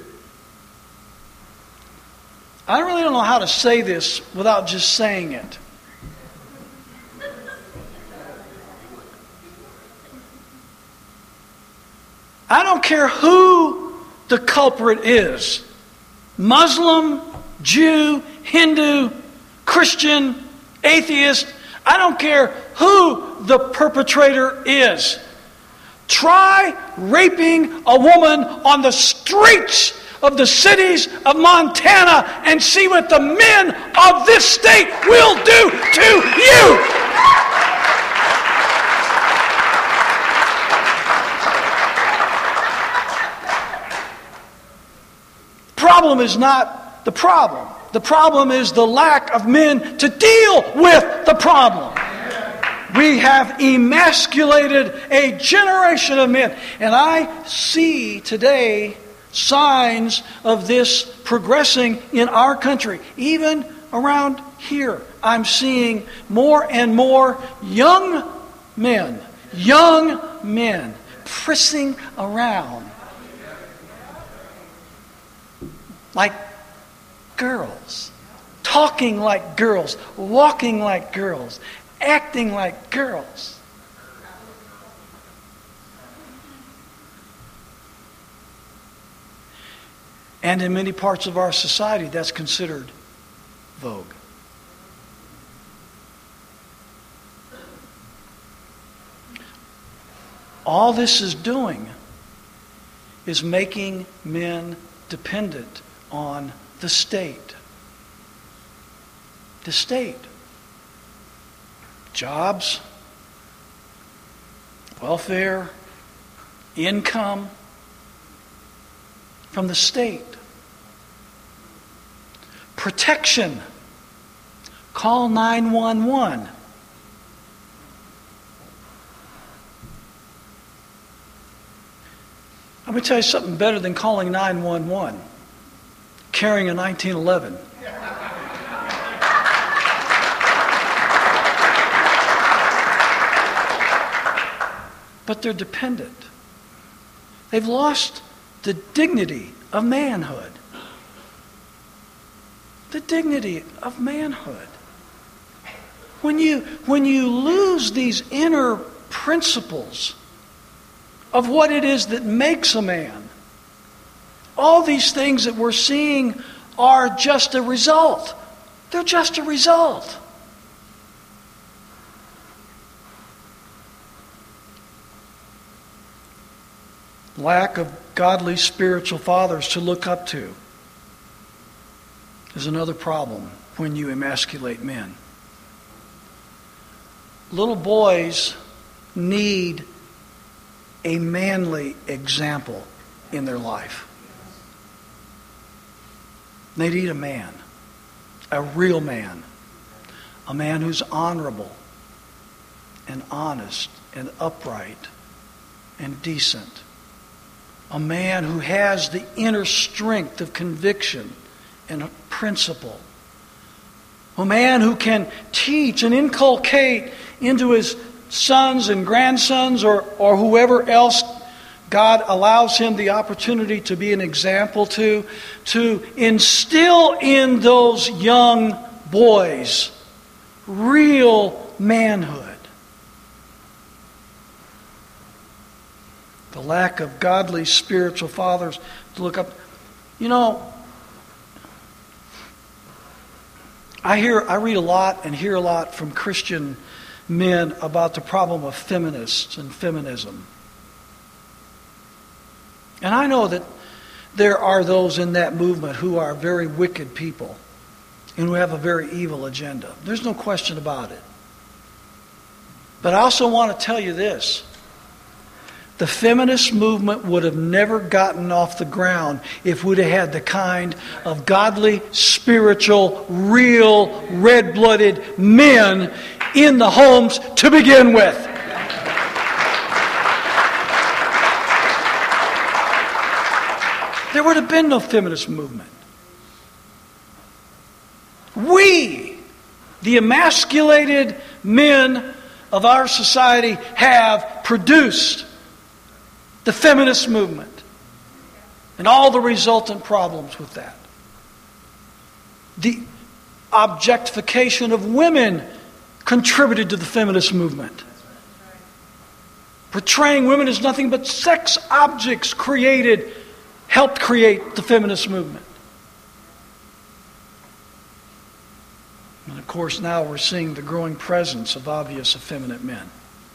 I really don't know how to say this without just saying it. I don't care who the culprit is. Muslim, Jew, Hindu, Christian, atheist. I don't care who the perpetrator is. Try raping a woman on the streets of the cities of Montana and see what the men of this state will do to you. Problem is not the problem. The problem is the lack of men to deal with the problem. We have emasculated a generation of men. And I see today signs of this progressing in our country. Even around here, I'm seeing more and more young men pressing around like girls, talking like girls, walking like girls, acting like girls. And in many parts of our society, that's considered vogue. All this is doing is making men dependent on the state. The state. Jobs, welfare, income from the state. Protection. Call 911. Let me tell you something better than calling 911. Carrying a 1911. But they're dependent. They've lost the dignity of manhood. The dignity of manhood. When you lose these inner principles of what it is that makes a man, all these things that we're seeing are just a result. They're just a result. Lack of godly spiritual fathers to look up to is another problem when you emasculate men. Little boys need a manly example in their life. They need a man, a real man, a man who's honorable and honest and upright and decent. A man who has the inner strength of conviction and a principle. A man who can teach and inculcate into his sons and grandsons or whoever else God allows him the opportunity to be an example to instill in those young boys real manhood. The lack of godly spiritual fathers to look up. You know, I read a lot and hear a lot from Christian men about the problem of feminists and feminism. And I know that there are those in that movement who are very wicked people. and who have a very evil agenda. There's no question about it. But I also want to tell you this. The feminist movement would have never gotten off the ground if we'd have had the kind of godly, spiritual, real, red-blooded men in the homes to begin with. There would have been no feminist movement. We, the emasculated men of our society, have produced the feminist movement and all the resultant problems with that. The objectification of women contributed to the feminist movement. Portraying women as nothing but sex objects helped create the feminist movement. And of course, now we're seeing the growing presence of obvious effeminate men.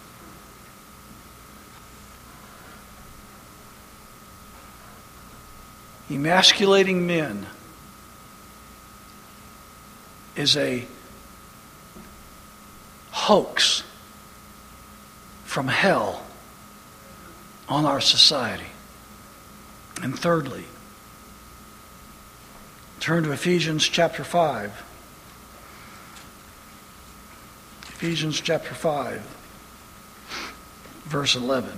Emasculating men is a hoax from hell on our society. And thirdly, turn to Ephesians chapter 5. Ephesians chapter 5, verse 11.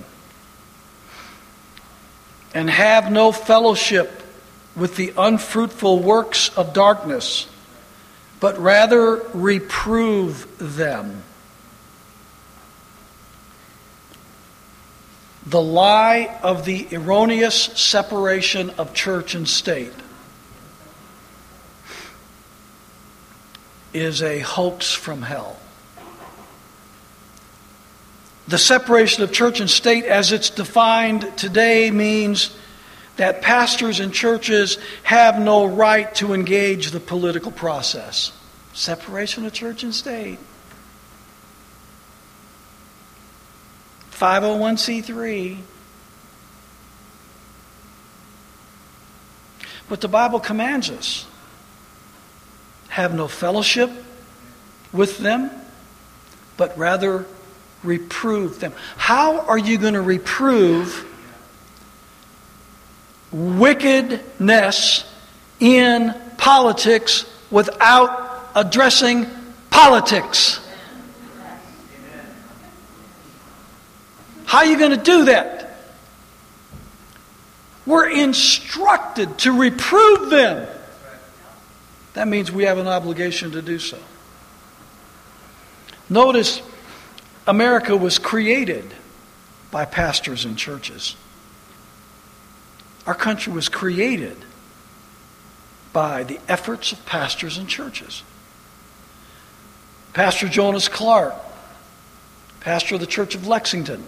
And have no fellowship with the unfruitful works of darkness, but rather reprove them. The lie of the erroneous separation of church and state is a hoax from hell. The separation of church and state as it's defined today means that pastors and churches have no right to engage the political process. Separation of church and state. 501c3. But the Bible commands us, have no fellowship with them, but rather reprove them. How are you going to reprove wickedness in politics without addressing politics? How are you going to do that? We're instructed to reprove them. That means we have an obligation to do so. Notice, America was created by pastors and churches. Our country was created by the efforts of pastors and churches. Pastor Jonas Clark, pastor of the Church of Lexington,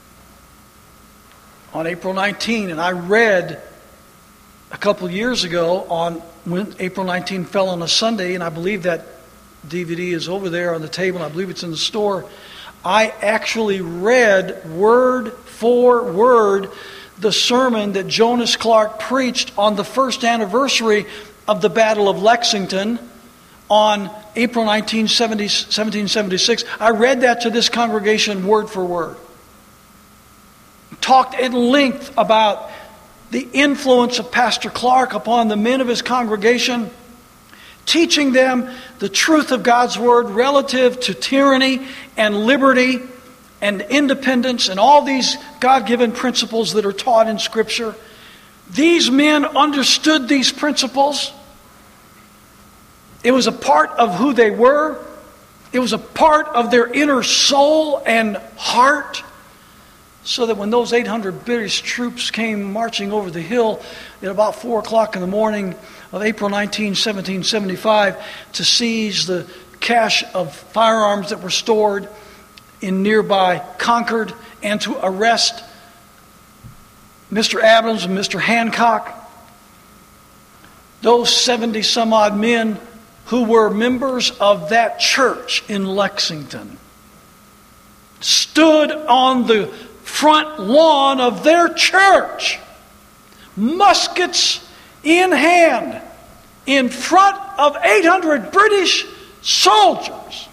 on April 19, and I read a couple years ago on when April 19 fell on a Sunday, and I believe that DVD is over there on the table, I believe it's in the store. I actually read word for word the sermon that Jonas Clark preached on the first anniversary of the Battle of Lexington on April 19, 1776. I read that to this congregation word for word. Talked at length about the influence of Pastor Clark upon the men of his congregation, teaching them the truth of God's Word relative to tyranny and liberty and independence and all these God-given principles that are taught in Scripture. These men understood these principles. It was a part of who they were. It was a part of their inner soul and heart. So that when those 800 British troops came marching over the hill at about 4 o'clock in the morning of April 19, 1775, to seize the cache of firearms that were stored in nearby Concord and to arrest Mr. Adams and Mr. Hancock, those 70 some odd men who were members of that church in Lexington stood on the front lawn of their church, muskets in hand, in front of 800 British soldiers,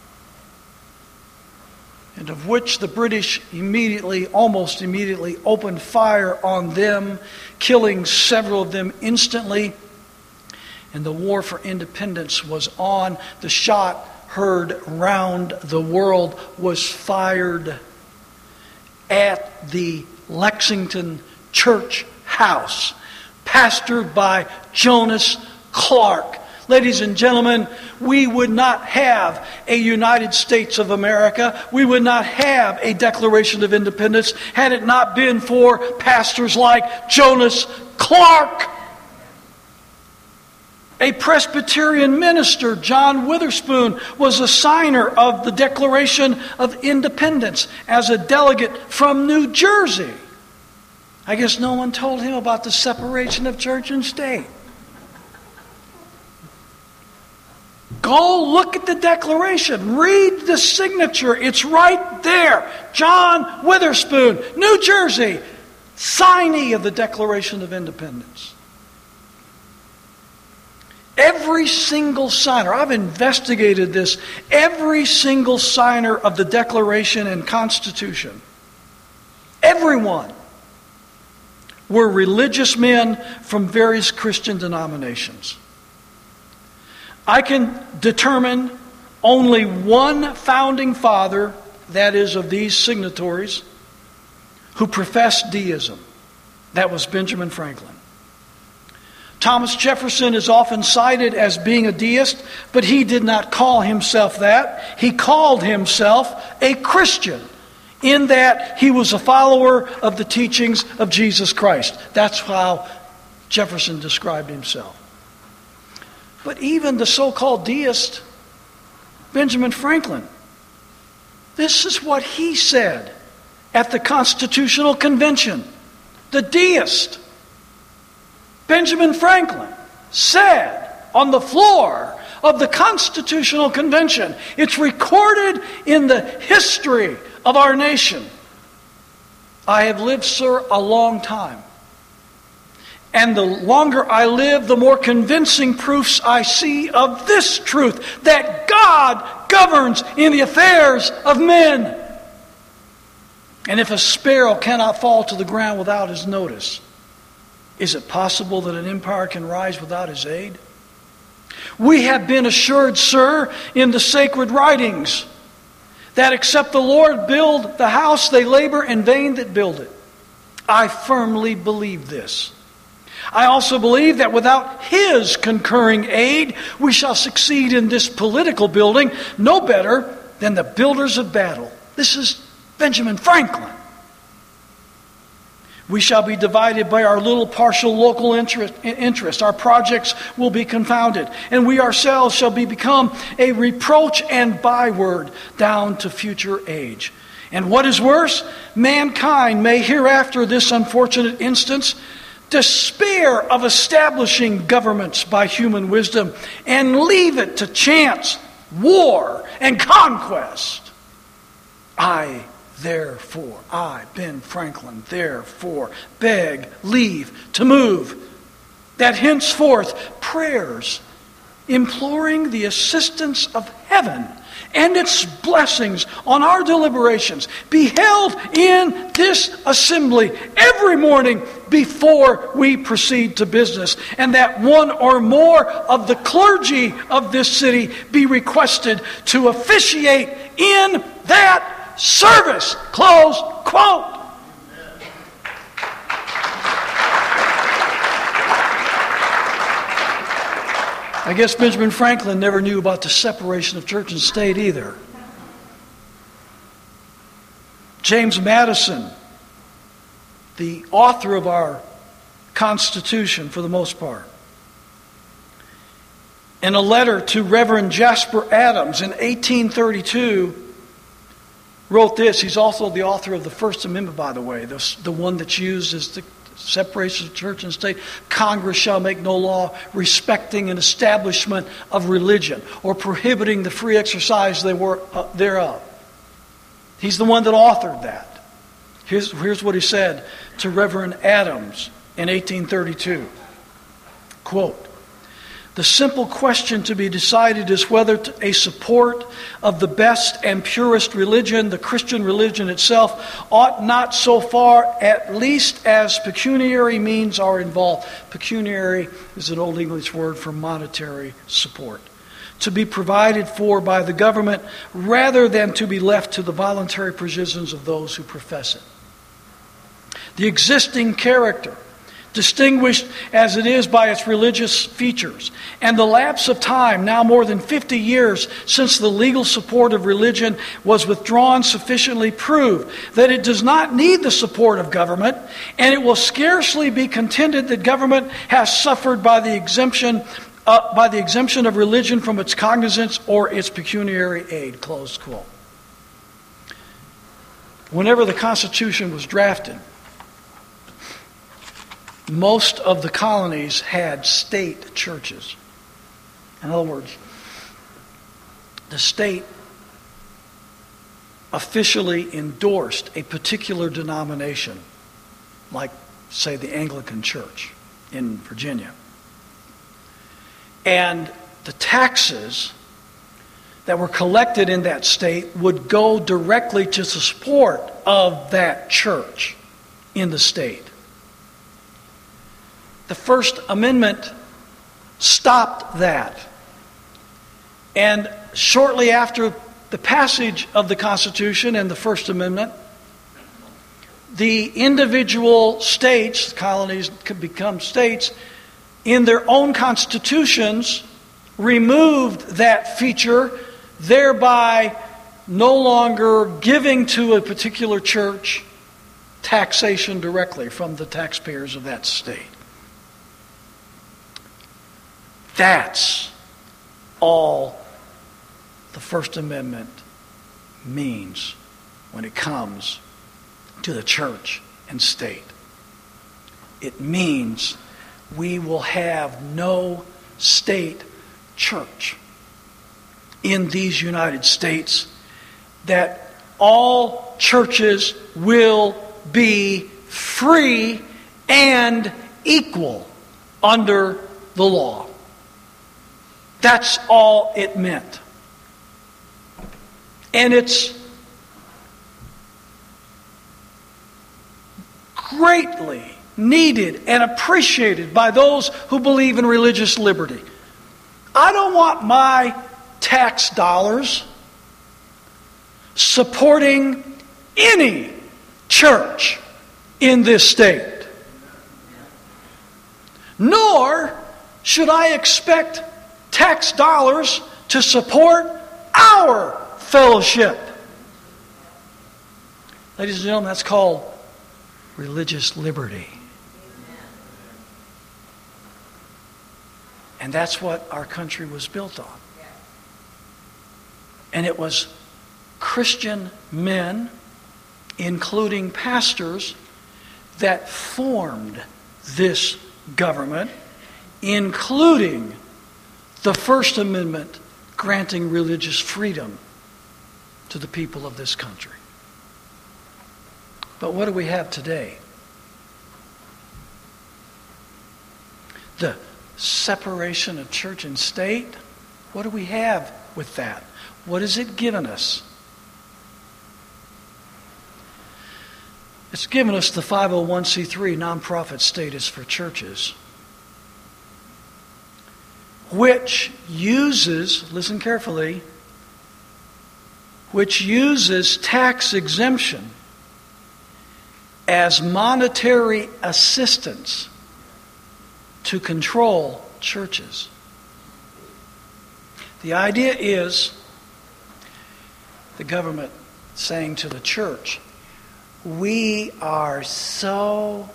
and of which the British almost immediately opened fire on them, killing several of them instantly. And the war for independence was on. The shot heard round the world was fired at the Lexington Church House, pastored by Jonas Clark. Ladies and gentlemen, we would not have a United States of America. We would not have a Declaration of Independence had it not been for pastors like Jonas Clark. A Presbyterian minister, John Witherspoon, was a signer of the Declaration of Independence as a delegate from New Jersey. I guess no one told him about the separation of church and state. Go look at the Declaration. Read the signature. It's right there. John Witherspoon, New Jersey, signee of the Declaration of Independence. Every single signer, I've investigated this, every single signer of the Declaration and Constitution, everyone, were religious men from various Christian denominations. I can determine only one founding father, that is of these signatories, who professed deism. That was Benjamin Franklin. Thomas Jefferson is often cited as being a deist, but he did not call himself that. He called himself a Christian, in that he was a follower of the teachings of Jesus Christ. That's how Jefferson described himself. But even the so-called deist, Benjamin Franklin, this is what he said at the Constitutional Convention. The deist, Benjamin Franklin, said on the floor of the Constitutional Convention, it's recorded in the history of our nation. I have lived, sir, a long time. And the longer I live, the more convincing proofs I see of this truth, that God governs in the affairs of men. And if a sparrow cannot fall to the ground without his notice, is it possible that an empire can rise without his aid? We have been assured, sir, in the sacred writings, that except the Lord build the house, they labor in vain that build it. I firmly believe this. I also believe that without His concurring aid, we shall succeed in this political building no better than the builders of battle. This is Benjamin Franklin. We shall be divided by our little partial local interest. Our projects will be confounded, and we ourselves shall become a reproach and byword down to future age. And what is worse, mankind may hereafter this unfortunate instance despair of establishing governments by human wisdom and leave it to chance, war, and conquest. I, Ben Franklin, therefore beg leave to move that henceforth prayers imploring the assistance of heaven and its blessings on our deliberations be held in this assembly every morning before we proceed to business, and that one or more of the clergy of this city be requested to officiate in that service. Close quote. I guess Benjamin Franklin never knew about the separation of church and state either. James Madison, the author of our Constitution for the most part, in a letter to Reverend Jasper Adams in 1832, wrote this. He's also the author of the First Amendment, by the way, the one that's used as the separation of church and state. Congress shall make no law respecting an establishment of religion or prohibiting the free exercise thereof. He's the one that authored that. Here's what he said to Reverend Adams in 1832. Quote, The simple question to be decided is whether a support of the best and purest religion, the Christian religion itself, ought not so far, at least as pecuniary means are involved. Pecuniary is an Old English word for monetary support. To be provided for by the government rather than to be left to the voluntary provisions of those who profess it. The existing character, distinguished as it is by its religious features, and the lapse of time, now more than 50 years since the legal support of religion was withdrawn, sufficiently prove that it does not need the support of government, and it will scarcely be contended that government has suffered by the exemption of religion from its cognizance or its pecuniary aid. Close quote. Whenever the Constitution was drafted, most of the colonies had state churches. In other words, the state officially endorsed a particular denomination, like, say, the Anglican Church in Virginia. And the taxes that were collected in that state would go directly to the support of that church in the state. The First Amendment stopped that. And shortly after the passage of the Constitution and the First Amendment, the individual states, colonies could become states, in their own constitutions removed that feature, thereby no longer giving to a particular church taxation directly from the taxpayers of that state. That's all the First Amendment means when it comes to the church and state. It means we will have no state church in these United States, that all churches will be free and equal under the law. That's all it meant. And it's greatly needed and appreciated by those who believe in religious liberty. I don't want my tax dollars supporting any church in this state. Nor should I expect tax dollars to support our fellowship. Ladies and gentlemen, that's called religious liberty. And that's what our country was built on. And it was Christian men, including pastors, that formed this government, including the First Amendment granting religious freedom to the people of this country. But what do we have today? The separation of church and state. What do we have with that? What has it given us? It's given us the 501c3 nonprofit status for churches, which uses, listen carefully, which uses tax exemption as monetary assistance to control churches. The idea is the government saying to the church, we are so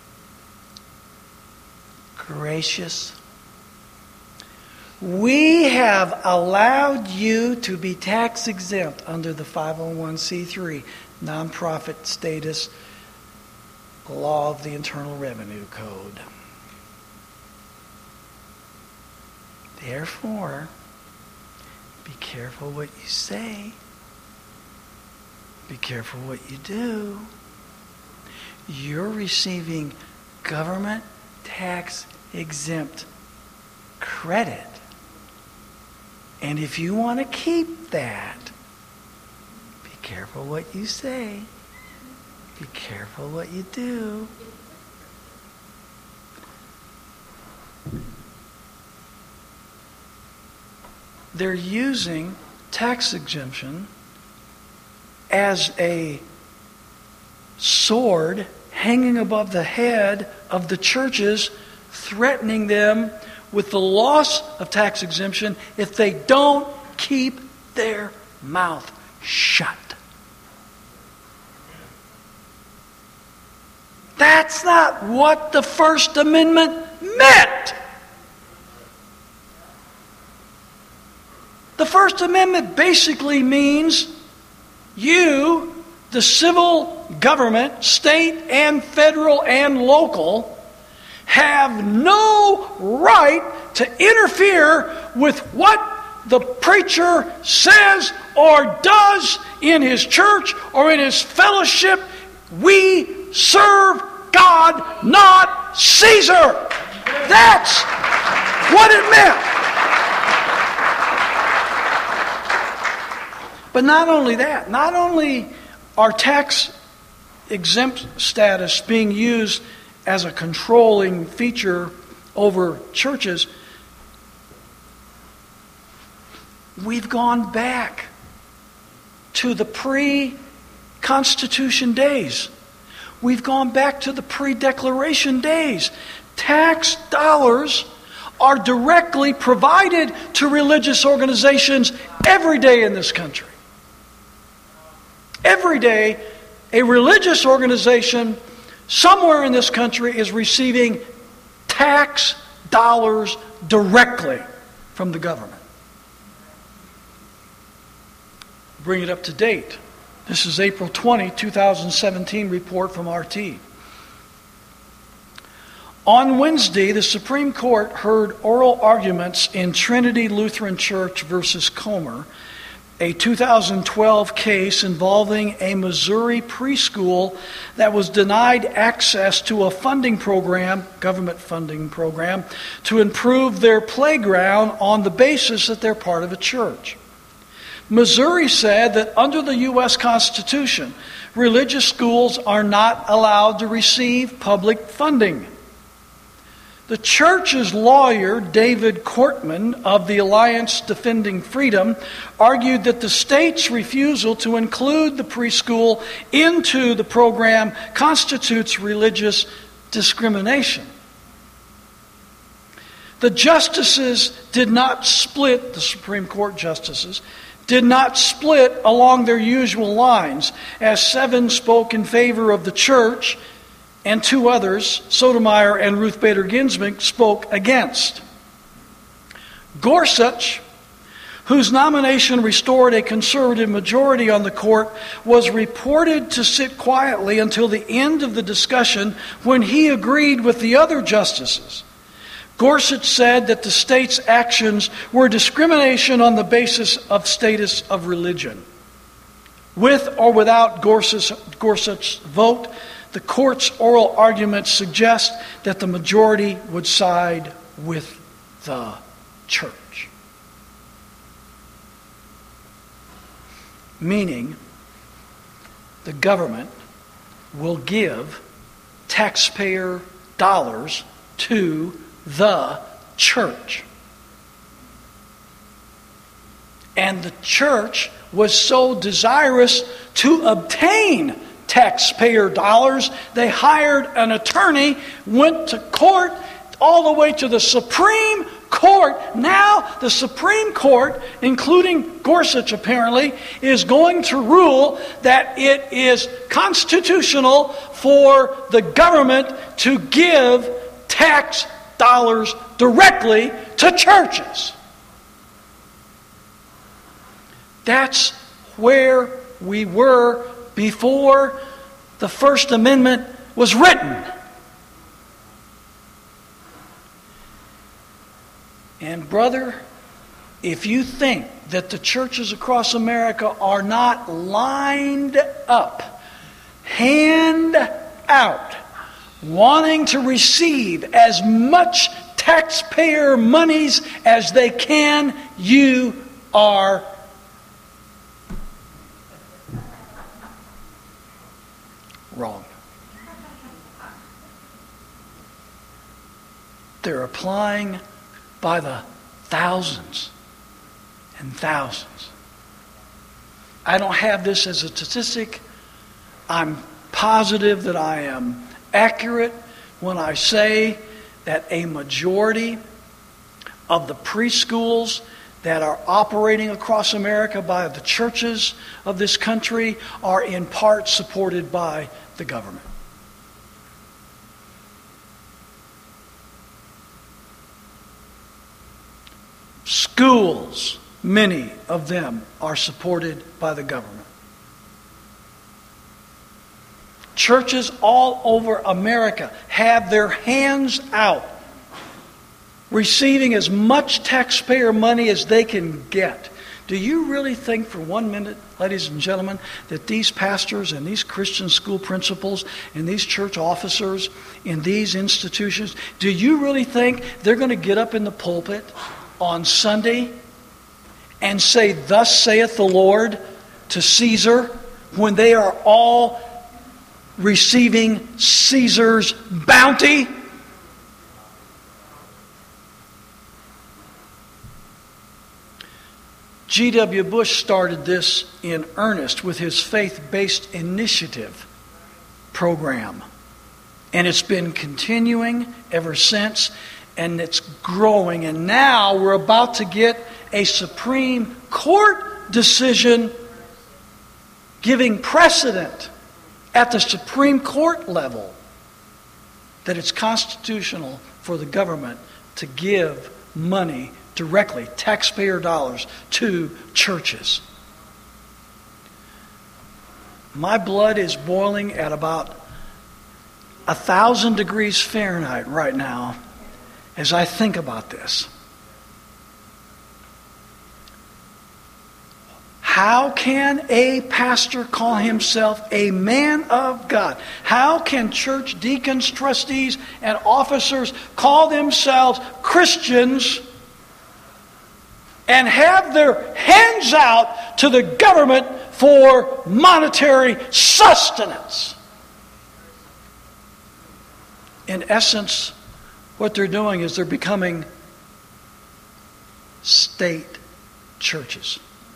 gracious. We have allowed you to be tax exempt under the 501c3 nonprofit status law of the Internal Revenue Code. Therefore, be careful what you say. Be careful what you do. You're receiving government tax exempt credit. And if you want to keep that, be careful what you say. Be careful what you do. They're using tax exemption as a sword hanging above the head of the churches, threatening them with the loss of tax exemption if they don't keep their mouth shut. That's not what the First Amendment meant. The First Amendment basically means you, the civil government, state and federal and local, have no right to interfere with what the preacher says or does in his church or in his fellowship. We serve God, not Caesar. That's what it meant. But not only that, not only are tax exempt status being used as a controlling feature over churches, we've gone back to the pre-Constitution days. We've gone back to the pre-Declaration days. Tax dollars are directly provided to religious organizations every day in this country. Every day, a religious organization somewhere in this country is receiving tax dollars directly from the government. Bring it up to date. This is April 20, 2017 report from RT. On Wednesday, the Supreme Court heard oral arguments in Trinity Lutheran Church versus Comer, a 2012 case involving a Missouri preschool that was denied access to a funding program, government funding program, to improve their playground on the basis that they're part of a church. Missouri said that under the U.S. Constitution, religious schools are not allowed to receive public funding. The church's lawyer, David Cortman of the Alliance Defending Freedom, argued that the state's refusal to include the preschool into the program constitutes religious discrimination. The justices did not split, the Supreme Court justices, did not split along their usual lines, as 7 spoke in favor of the church and 2 others, Sotomayor and Ruth Bader Ginsburg, spoke against. Gorsuch, whose nomination restored a conservative majority on the court, was reported to sit quietly until the end of the discussion when he agreed with the other justices. Gorsuch said that the state's actions were discrimination on the basis of status of religion. With or without Gorsuch's vote, the court's oral arguments suggest that the majority would side with the church. Meaning, the government will give taxpayer dollars to the church. And the church was so desirous to obtain taxpayer dollars, they hired an attorney, went to court, all the way to the Supreme Court. Now the Supreme Court, including Gorsuch apparently, is going to rule that it is constitutional for the government to give tax dollars directly to churches. That's where we were before the First Amendment was written. And brother, if you think that the churches across America are not lined up, hand out, wanting to receive as much taxpayer monies as they can, you are wrong. They're applying by the thousands and thousands. I don't have this as a statistic. I'm positive that I am accurate when I say that a majority of the preschools that are operating across America by the churches of this country are in part supported by the government. Schools, many of them are supported by the government. Churches all over America have their hands out, receiving as much taxpayer money as they can get. Do you really think for 1 minute, ladies and gentlemen, that these pastors and these Christian school principals and these church officers in these institutions, do you really think they're going to get up in the pulpit on Sunday and say, "Thus saith the Lord," to Caesar, when they are all receiving Caesar's bounty? G.W. Bush started this in earnest with his faith-based initiative program. And it's been continuing ever since, and it's growing. And now we're about to get a Supreme Court decision giving precedent at the Supreme Court level that it's constitutional for the government to give money directly, taxpayer dollars, to churches. My blood is boiling at about 1,000 degrees Fahrenheit right now as I think about this. How can a pastor call himself a man of God? How can church deacons, trustees, and officers call themselves Christians and have their hands out to the government for monetary sustenance? In essence, what they're doing is they're becoming state churches.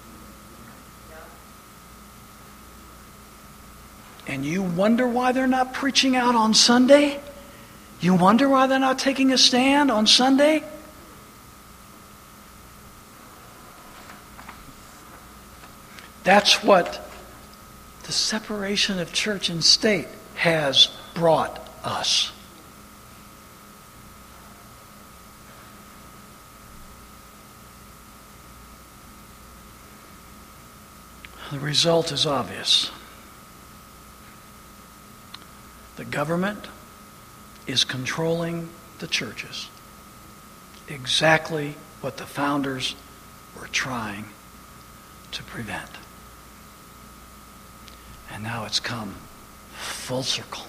And you wonder why they're not preaching out on Sunday? You wonder why they're not taking a stand on Sunday? That's what the separation of church and state has brought us. The result is obvious. The government is controlling the churches. Exactly what the founders were trying to prevent. And now it's come full circle.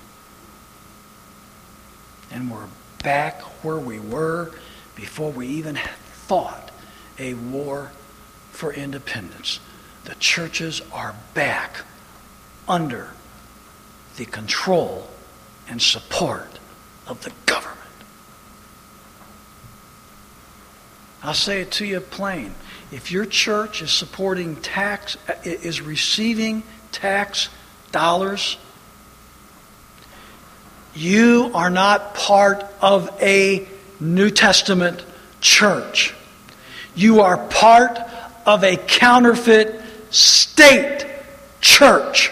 And we're back where we were before we even fought a war for independence. The churches are back under the control and support of the government. I'll say it to you plain. If your church is supporting is receiving tax dollars, you are not part of a New Testament church. You are part of a counterfeit state church.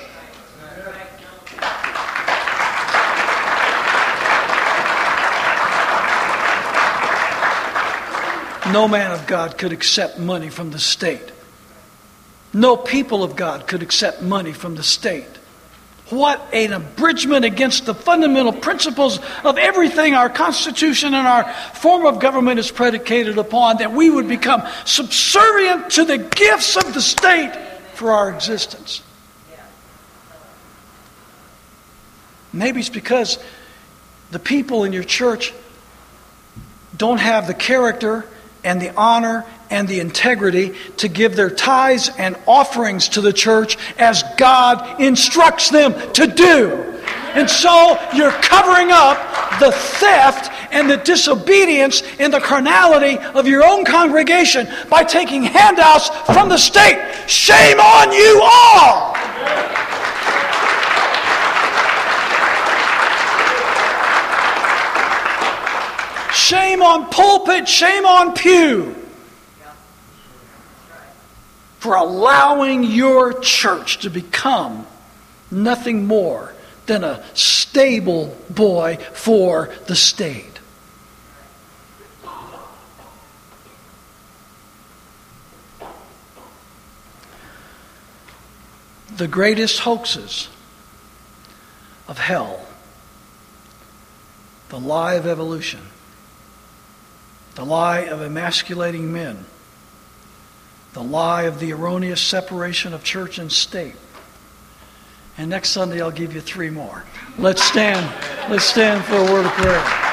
No man of God could accept money from the state. No people of God could accept money from the state. What an abridgment against the fundamental principles of everything our Constitution and our form of government is predicated upon, that we would become subservient to the gifts of the state for our existence. Maybe it's because the people in your church don't have the character and the honor and the integrity to give their tithes and offerings to the church as God instructs them to do. And so you're covering up the theft and the disobedience and the carnality of your own congregation by taking handouts from the state. Shame on you all! Shame on pulpit, shame on pew for allowing your church to become nothing more than a stable boy for the state. The greatest hoaxes of hell, the lie of evolution, the lie of emasculating men, the lie of the erroneous separation of church and state. And next Sunday I'll give you 3 more. Let's stand for a word of prayer.